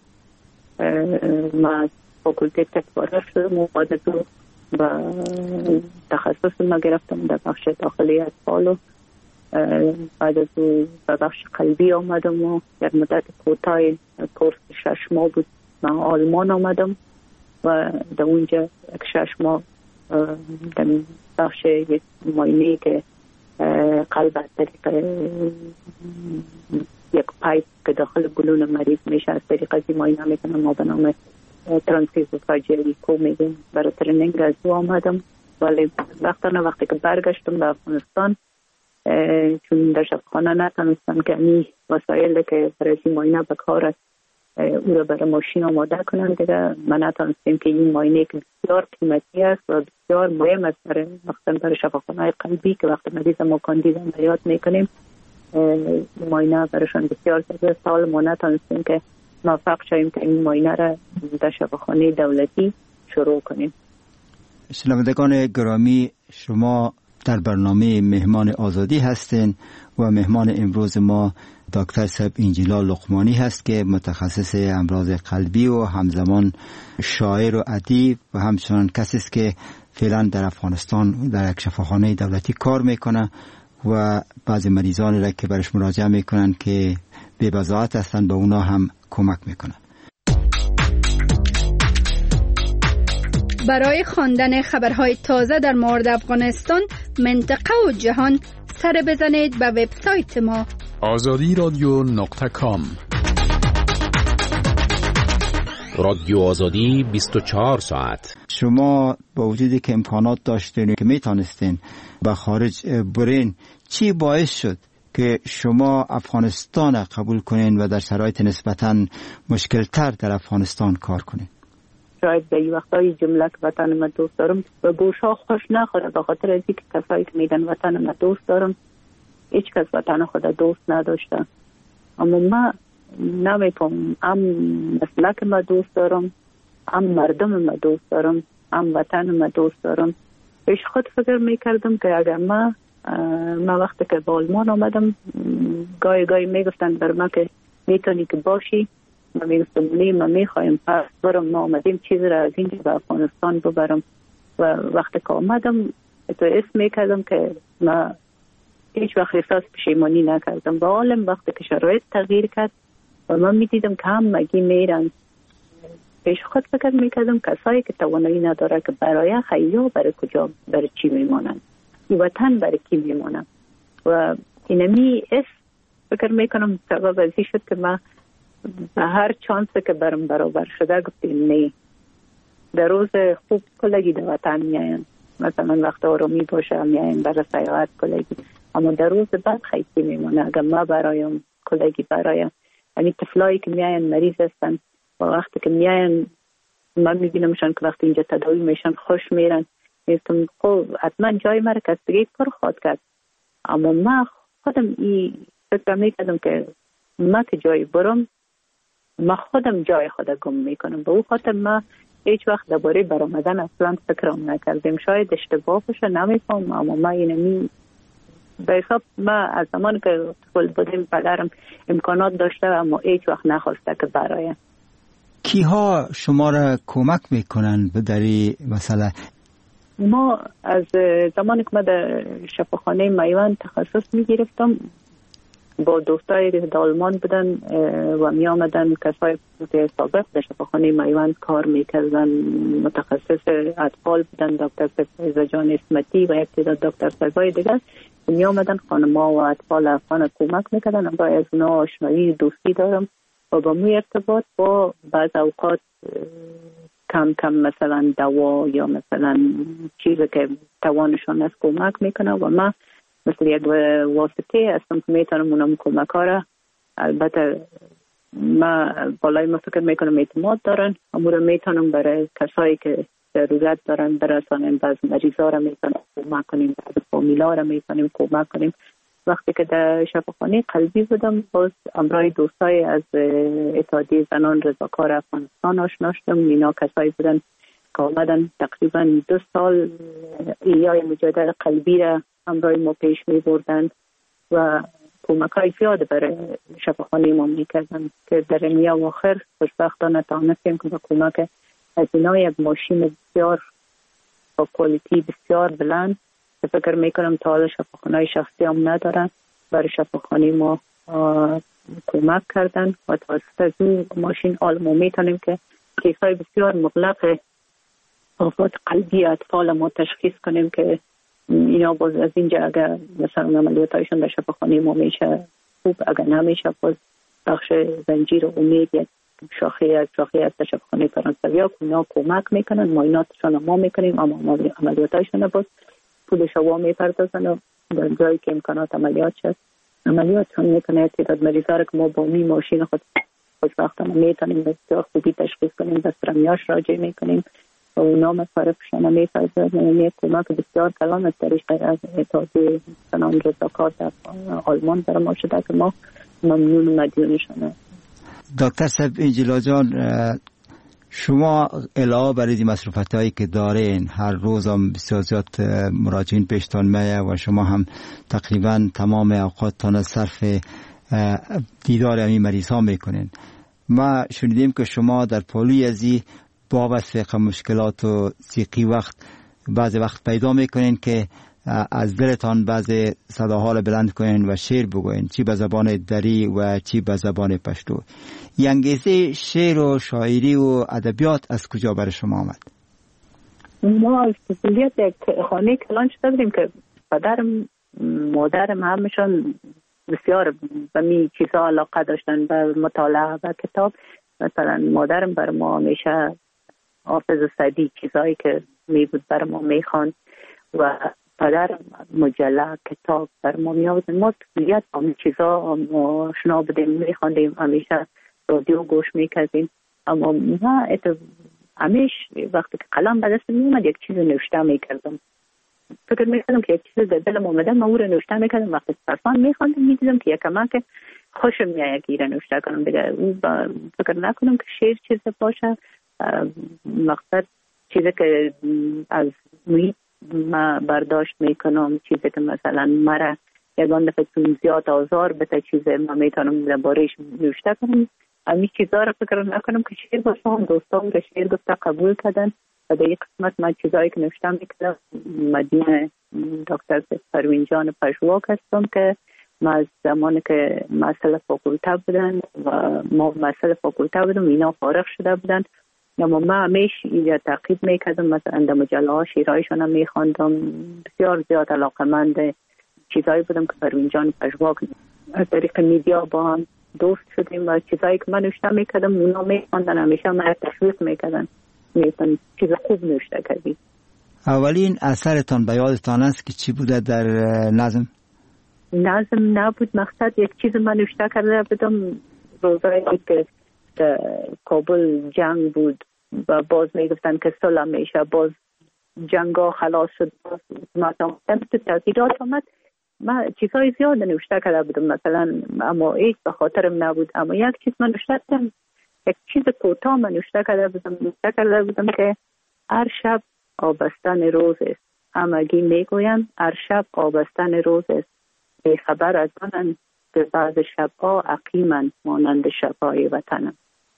ما از فاکولته طب فارغ شدم و بعد از اون و تخصص ما گرفتم در بخش داخلی اطفال و بعد از اون به بخش قلبی آمدم و یک مدت کوتاه کورس 6 ماه بود من آلمان آمدم و در اونجا 6 ماه در بخش یک معاینه که قلب از طریق یک پایپ که داخل بلون مریض میشه از طریق از معاینه میکنم. ما به نام ترانسفیوژن کو میگیم. برای ترنینگ از او آمدم، ولی وقتی که برگشتم به افغانستان چون در شفاخانه نتونستم که این وسایل که برای معاینه به کار است او را برای ماشین آماده کنن دیگه. من نتونستیم که این معاینه که بسیار قیمتی است و بسیار مهم است برای شفاخانه قلبی که وقتی مریض ما کاندید عملیات میکنیم معاینه برایشان بسیار زیاده. سال ما نتونستیم که موفق شویم که این معاینه را در شفاخانه دولتی شروع کنیم. شنوندگان گرامی، شما در برنامه مهمان آزادی هستین و مهمان امروز ما دکتر صاحب انجیلا لقمانی هست که متخصص امراض قلبی و همزمان شاعر و ادیب و همچنان کسی است که فعلا در افغانستان در یک شفاخانه دولتی کار میکنه و بعضی مریضانی را که برش مراجعه میکنن که بی بضاعت هستن به اونا هم کمک میکنن. برای خواندن خبرهای تازه در مورد افغانستان، منطقه و جهان سر بزنید به وبسایت ما azadi.com. رادیو آزادی 24 ساعت. شما با وجودی که امکانات داشتین که میتونستین به خارج برین، چی باعث شد که شما افغانستان قبول کنین و در شرایط نسبتاً مشکلتر در افغانستان کار کنین؟ شاید به این وقتای جمله که وطن ما دوست دارم و گوشا خوش نخوره، به خاطر از اینکه کسایی که میگن وطن ما دوست دارم هیچ کس وطن خود دوست نداشته. اما ما نمیفهم، هم مسلک ما دوست دارم، هم مردم ما دوست دارم، هم وطن ما دوست دارم. پیش خود فکر میکردم که اگر ما وقتی که به آلمان آمدم گاهی میگفتن بر ما که میتونی که باشی، ما میگفتم نه، ما میخوایم پس برم، ما آمدیم چیز را از اینجا به افغانستان ببرم. و وقتی که آمدم تو اسم میکردم که ما هیچ وقت احساس پشیمانی نکردم. با عالم وقتی که شرایط تغییر کرد و من میدیدم که هم مگی میرن، پیش خود فکر میکردم کسایی که توانایی نداره که برای خیلی برای کجا برای چی میمانن، وطن برای کی میمانن. و اینمی فکر میکنم سبب ازی شد که ما به هر چانسی که برم برابر شده گفتیم نه. در روز خوب کلگی در وطن میاین، مثلا وقت آرامی باشه میاین برای سیاحت کلگی، اما در روز بعد خیلی میمونه. اگر ما برایم کلگی برایم، یعنی طفلایی که میاین مریض هستن و وقتی که میاین من میبینمشان که وقتی اینجا تداوی میشن خوش میرن، میگم خب حتما جای مرا کسبگی پر خواهد کرد. اما ما خودم این فکر میکردم که ما که جای برم ما خودم جای خودم گم میکنم. به او خاطر ما هیچ وقت درباره برآمدن اصلا فکرم نکردیم. شاید اشتباه باشه نمیفهم، اما ما اینمی به حساب ما از زمان که طفل بودیم پدرم امکانات داشته اما هیچ وقت نخواسته که برایم. کیها شما را کمک میکنن در این مسئله؟ ما از زمانی که ما در شفاخانه میوان تخصص میگرفتم با دوستایی که در آلمان بودن و می آمدن کسایی که سابق در شفاخانه میوان کار میکردن، متخصص اطفال بودن، دکتر فیضا جان اسمتی و یک تعداد دکتر فیضای دیگر می آمدن خانم‌ها و اطفال افغان کمک میکردن. اما از اونا آشنایی دوستی دارم و با می ارتباط با بعض اوقات کم مثلا دوا یا مثلا چیزی که توانشان از کمک میکنه و ما مثل یک واسطه هستم که میتونم اونم کمک ها را، البته ما بالای ما فکر میکنم اعتماد دارن، اما را میتونم برای کسایی که ضرورت دارن برسانیم. بعض مریضا را میتونم کمک کنیم، بعض فامیلا را میتونیم کمک کنیم. وقتی که در شفاخانه قلبی بودم باز امرای دوستای از اتحادیه زنان رضاکار افغانستان آشنا شدم. اینا کسایی بودن که آمدن تقریبا 2 سال ایای مجادله قلبی را امرای ما پیش می بردن و کمک های زیاد برای شفاخانه ما می کردن که در این اواخر خوشبختا نتانستیم که با کمک از اینا یک ماشین بسیار با کوالیتی بسیار بلند که فکر میکنم تا حالا شفاخانه شخصی هم ندارن برای شفاخانه ما کمک کردن و توسط از این ماشین ما میتونیم که کیسای بسیار مغلق آفات قلبی اطفال ما تشخیص کنیم که اینا باز از اینجا اگر مثلا عملیاتایشون در شفاخانه ما میشه خوب، اگر نمیشه باز بخش زنجیر امید یک شاخه از شفاخانه فرانسویا که اونا کمک میکنن، معایناتشون ما میکنیم، اما عملیاتایشون باز پولش وا میپردازن و در جایی که امکانات عملیات شد عملیاتشون میکنه. تعداد مریضا رو که ما با ماشین خود خوشبختانه میتونیم بسیار خوبی تشخیص کنیم، بسترمیاش راجع میکنیم و اونا مصارفشون میپردازن. یک کمک بسیار کلان از طریق از اتحادیه سنان رضاکار در آلمان در ما شده که ما ممنون و مدیونشونه. دکتر صاحب انجیلا جان، شما علاوه بر این مصروفات هایی که دارین، هر روز هم بسیار زیاد مراجعین پیشتان میه و شما هم تقریبا تمام اوقاتتان صرف دیدار همین مریض ها میکنین. ما شنیدیم که شما در پالوی ازی با وسیق مشکلات و سیقی بعضی وقت پیدا میکنین که از دلتان بعضی صداها رو بلند کنین و شعر بگوین، چی به زبان دری و چی به زبان پشتو. این انگیزه شعر و شاعری و ادبیات از کجا برای شما آمد؟ ما از کلیت یک خانه کلان شده بودیم که پدرم مادرم همشون بسیار به می چیزا علاقه داشتن، به مطالعه و کتاب. مثلا مادرم بر ما همیشه حافظ صدی چیزایی که می بود بر ما می خواند و پدر مجله کتاب بر ما می آورد. ما کلیت همین چیزا آشنا بودیم، می خواندیم، همیشه رادیو گوش می کردیم. اما ما همیشه وقتی که قلم به دست می اومد یک چیز نوشته می کردم. فکر می کردم که یک چیز در دلم اومده، ما او رو نوشته می کردم. وقتی صرفا می خواندم می دیدم که یکم که خوشم میاد که ایران نوشته کنم. دیگه او فکر نکنم که شعر چیز باشه. مقصد چیزی که از محیط ما برداشت میکنم، چیزی که مثلا مرا یگان دفعه چون زیاد آزار بده، چیزی ما میتونم درباره‌اش نوشته کنم. همین چیزا رو فکر نکنم که شعر باشه. هم دوستان رو شعر گفته قبول کردن و در یک قسمت من چیزایی که نوشته میکردم مدینه دکتر پروین جان پژواک هستم که ما از زمانی که مسئله فاکولته بودن و ما مسئله فاکولته بودم اینا فارغ شده بودن، اما ما همیشه اینجا تعقیب میکردم. مثلا در مجله ها شیرهایشان هم میخواندم. بسیار زیاد علاقمند چیزایی بودم که پروین جان پژواک از طریق میدیا با هم دوست شدیم و چیزایی که من نوشته میکردم اونا میخواندن، همیشه من تشویق میکردن، میگفتن چیز خوب نوشته کردی. اولین اثرتان به یادتان است که چی بوده در نظم؟ نظم نبود، مقصد یک چیز من نوشته کرده بودم روزایی که کابل جنگ بود و باز میگفتن که صلح میشه، باز جنگا خلاص شد، باز مردم تو تغییرات آمد. من چیزهای زیاد نوشته کرده بودم مثلا، اما هیچ به خاطرم نبود. اما یک چیز من نوشته کردم، یک چیز کوتاه من نوشته کرده بودم که هر شب آبستن روز است، همگی میگویند هر شب آبستن روز است، بی خبر از آنند که بعض شبها عقیمند مانند شبهای وطنم.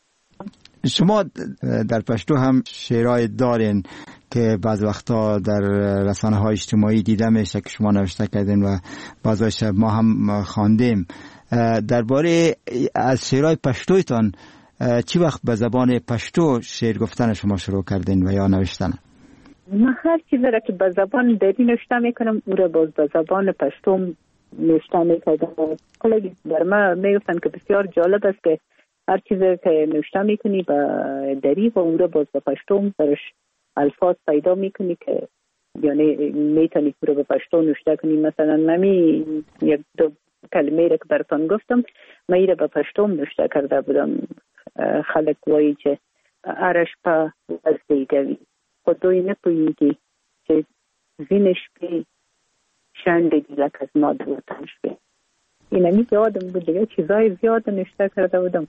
شما در پشتو هم شعرهای دارین که بعض وقتا در رسانه های اجتماعی دیده میشه که شما نوشته کردین و بعضی شب ما هم خواندیم. درباره از شعرهای پشتویتان چی وقت به زبان پشتو شعر گفتن شما شروع کردین و یا نوشتن؟ من هر چیزی را که به زبان دری نوشته میکنم او را باز به زبان پشتو نوشته میکردم. کلی در ما میگفتن که بسیار جالب است که هر چیزی که نوشته میکنی به دری و اون رو باز به پشتو درش الفاظ پیدا میکنی که یعنی میتونی رو به پشتو نوشته کنی. مثلا نمی یک دو کلمه را که براتون گفتم من ایره به پشتو نوشته کرده بودم. خلق وایی که ارش پا از دیگوی خودوی نپوییگی که زینش بی شندگی لک از ماده وطنش بی. این همی یادم بود دیگه چیزای زیاد نوشته کرده بودم.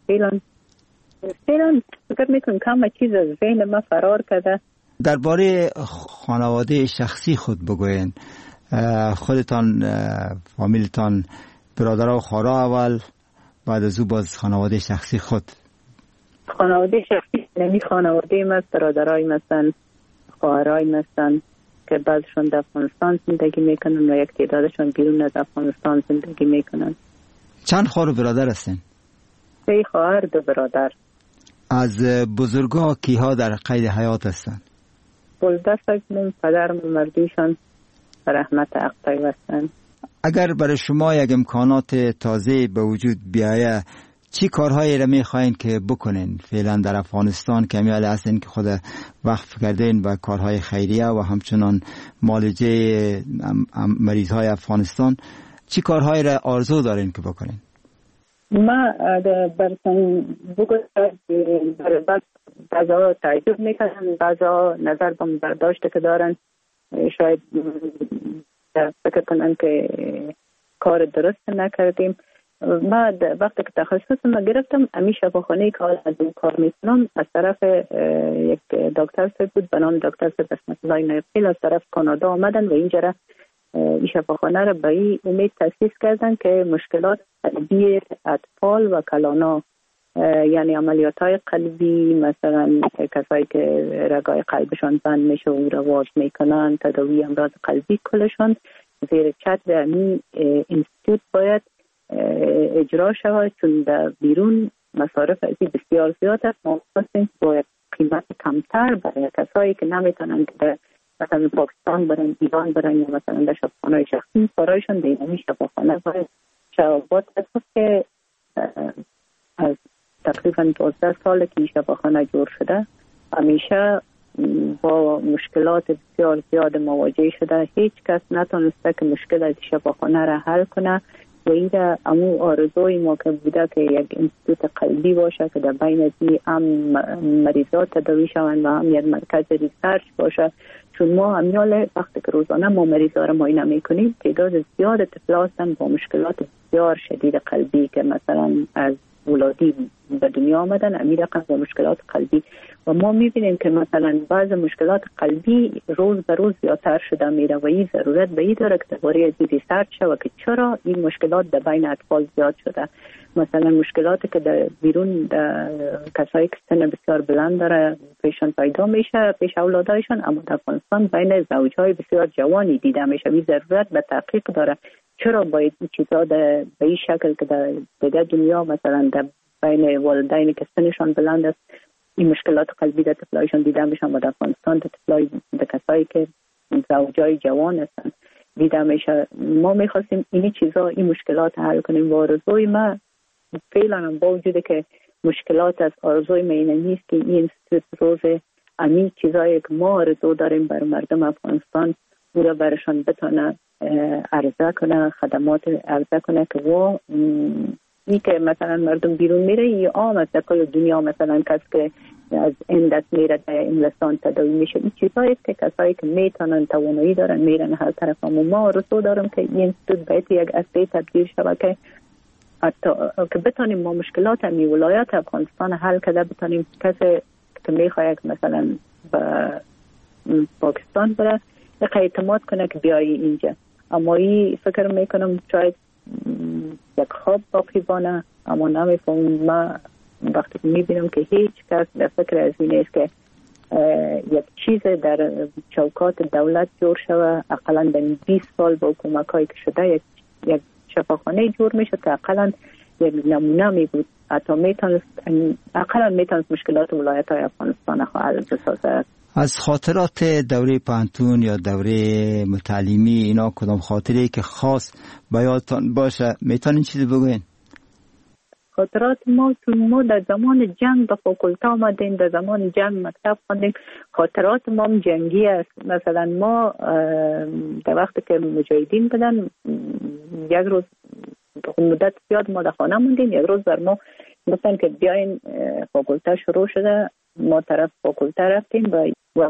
فعلا فکر میکنم کم چیز از ذهن ما فرار کرده. درباره خانواده شخصی خود بگوین. خودتان، فامیلتان، برادرها و خواهرها اول، بعد از او باز خانواده شخصی خود. خانواده شخصی نمی خانواده ما برادرای مثلا خواهرای مثلا که بعضشون در افغانستان زندگی میکنن و یک تعدادشون بیرون از افغانستان زندگی میکنن. چند خواهر و برادر هستین؟ 3 خواهر 2 برادر. از بزرگا کیها در قید حیات هستن؟ بولده سگمون پدرم مردیشان رحمت حق پیوستند. اگر برای شما یک امکانات تازه به وجود بیایه چی کارهایی را میخواین که بکنین فعلا در افغانستان که امیال هستین که خود وقف کردین به کارهای خیریه و همچنان معالجه مریضهای افغانستان، چی کارهایی را آرزو دارین که بکنین؟ ما برسن بگوید بعضا تعجب میکنن، بعضا نظر به برداشت که دارن شاید فکر کنن که کار درست نکردیم. ما وقتی که تخصص ما گرفتم امی شفاخانه که از اون کار میکنم از طرف یک دکتر صاحب بود به نام دکتر صاحب بسمت الله نایبخیل از طرف کانادا آمدن و اینجا این شفاخانه را به این امید تاسیس کردن که مشکلات قلبی اطفال و کلانا، یعنی عملیات های قلبی، مثلا کسایی که رگای قلبشان بند میشه و رواج میکنن، تداوی امراض قلبی کلشان زیر چتر این اینستیتوت باید اجرا شود، چون در بیرون مصارف ازی بسیار زیاد است. ما با قیمت کمتر برای کسایی که نمیتونن که مثلا پاکستان برن، ایران برن یا مثلا در شفاخانه شخصی برایشان دینامی شفاخانه باید شوابات هست که از تقریبا 12 سال که این شفاخانه جور شده همیشه با مشکلات بسیار زیاد مواجه شده. هیچ کس نتونسته که مشکل از شفاخانه را حل کنه و این را امو آرزوی ما که بوده که یک اینستیتوت قلبی باشه که در بین ازی هم مریضات تداوی شوند و هم یک مرکز ریسرچ باشه، چون ما همیال وقتی که روزانه ما مریضا را معاینه میکنیم تعداد زیاد طفل هستن با مشکلات بسیار شدید قلبی که مثلا از ولادی به دنیا آمدن امیر رقم با مشکلات قلبی و ما میبینیم که مثلا بعض مشکلات قلبی روز به روز زیادتر شده میره و این ضرورت به این داره که درباره از ریسرچ شود که چرا این مشکلات در بین اطفال زیاد شده. مثلا مشکلاتی که در بیرون کسایی که سن بسیار بلند داره پیشان پیدا میشه پیش اولادایشان، اما در افغانستان بین زوجهای بسیار جوانی دیده میشه. این ضرورت به تحقیق داره چرا باید این چیزا به این شکل که در دیگه دنیا مثلا در بین والدینی که سنشان بلند است این مشکلات قلبی در طفلایشان دیده میشن و در افغانستان در کسایی که زوجای جوان هستن دیده میشه. ما میخواستیم این چیزا این مشکلات حل کنیم و آرزوی ما فعلا با وجود که مشکلات از آرزوی ما اینه نیست که این اینستیتوت روز همین چیزایی که ما آرزو داریم برای مردم افغانستان او را برشان بتانه عرضه کنه، خدمات عرضه کنه که و این که مثلا مردم بیرون میره یا عام از کل دنیا مثلا کس که از این دست میره در انگلستان تداوی میشه. این چیزایی که کسایی که میتونن توانایی دارن میرن هر طرف. ما رسو دارم که این اینستیتوت باید یک اصلی تبدیل شود که بتانیم ما مشکلات همی ولایت افغانستان حل کرده، بتانیم کسی که میخواه مثلا به پاکستان بره اعتماد کنه که بیایی اینجا. اما این فکر میکنم شاید یک خواب باقی بانه، اما نمیفهم. ما وقتی میبینم که هیچ کس در فکر از این است که یک چیز در چوکات دولت جور شوه، اقلا در 20 سال با حکومت هایی که شده یک شفاخانه جور میشه که اقلا یک نمونه می بود، حتی اقلا میتونست مشکلات ولایت های افغانستان حل بسازه. از خاطرات دوره پانتون یا دوره متعلیمی اینا کدام خاطره که خاص بیاتان باشه میتونین چیزی بگوین؟ خاطرات ما چون ما در زمان جنگ به فاکولته آمدیم، در زمان جنگ مکتب خوندیم، خاطرات ما هم جنگی است. مثلا ما در وقتی که مجاهدین بدن یک روز مدت زیاد ما در خانه موندیم، یک روز بر ما گفتن که بیاین فاکولته شروع شده، ما طرف فاکولته رفتیم و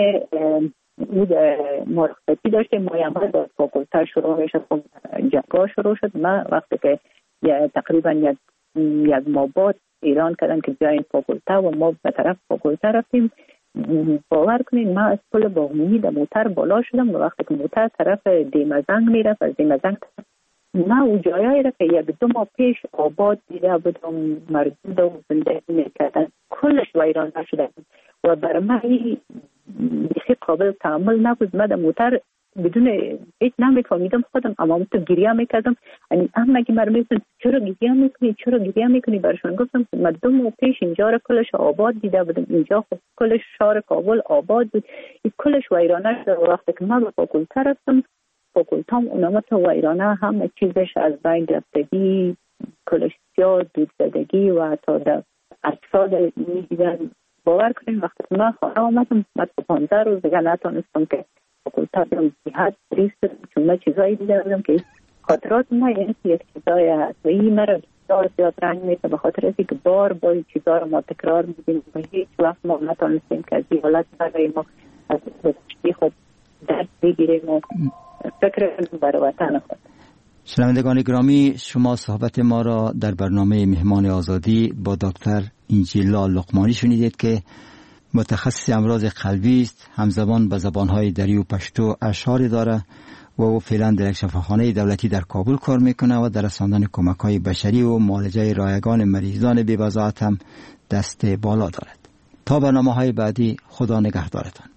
ما رخصتی داشتیم، ما یه در فاکولته شروع میشد، جنگا شروع شد. ما وقتی که تقریبا یک ماه بعد اعلان کردن که بیاین فاکولته و ما به طرف فاکولته رفتیم، باور کنید ما از پل باغنومی در موتر بالا شدم و وقتی که موتر طرف دیمزنگ میرفت، از دیمزنگ ما او جایایی را که یک دو ماه پیش آباد دیده بودم مردود و زندگی میکردن کلش ویران شده و برای من بیخی قابل تعامل نبود. من در موتر بدون هیچ نمیفهمیدم خودم، اما تو گریه میکردم. هم مگه مرا میگفتن چرا گریه میکنی برشان گفتم من 2 ماه پیش اینجا را کلش آباد دیده بودم، اینجا خب کلش شهر کابل آباد بود، این کلش ویرانه شده. و وقتی که من به فاکولته رفتم فاکولتام اونامت و ایرانه همه چیزش از بین رفتگی، کلستیا، دودزدگی و حتی در اجساد میدیدن. باور کنیم وقتی من خانه آمدم 15 روز دیگه نتونستم که فاکولتام رو جهت ریست، چون من چیزایی دیده بودم که خاطرات ما یعنی یک چیزایی هست و این مرا زیاد رنج میده، به خاطر از اینکه بار این چیزا رو ما تکرار میدیم و هیچ وقت ما نتونستیم که از این حالت برای ما از گذشته خود درد بگیریم و فکر برای وطن خود. شنوندگان گرامی، شما صحبت ما را در برنامه مهمان آزادی با دکتر انجیلا لقمانی شنیدید که متخصص امراض قلبی است، همزمان به زبانهای دری و پشتو اشعاری داره و او فعلا در یک شفاخانه دولتی در کابل کار میکنه و در رساندن کمک‌های بشری و معالجه رایگان مریضان بی‌وضاحت هم دست بالا دارد. تا برنامه‌های بعدی، خدا نگهدارتان.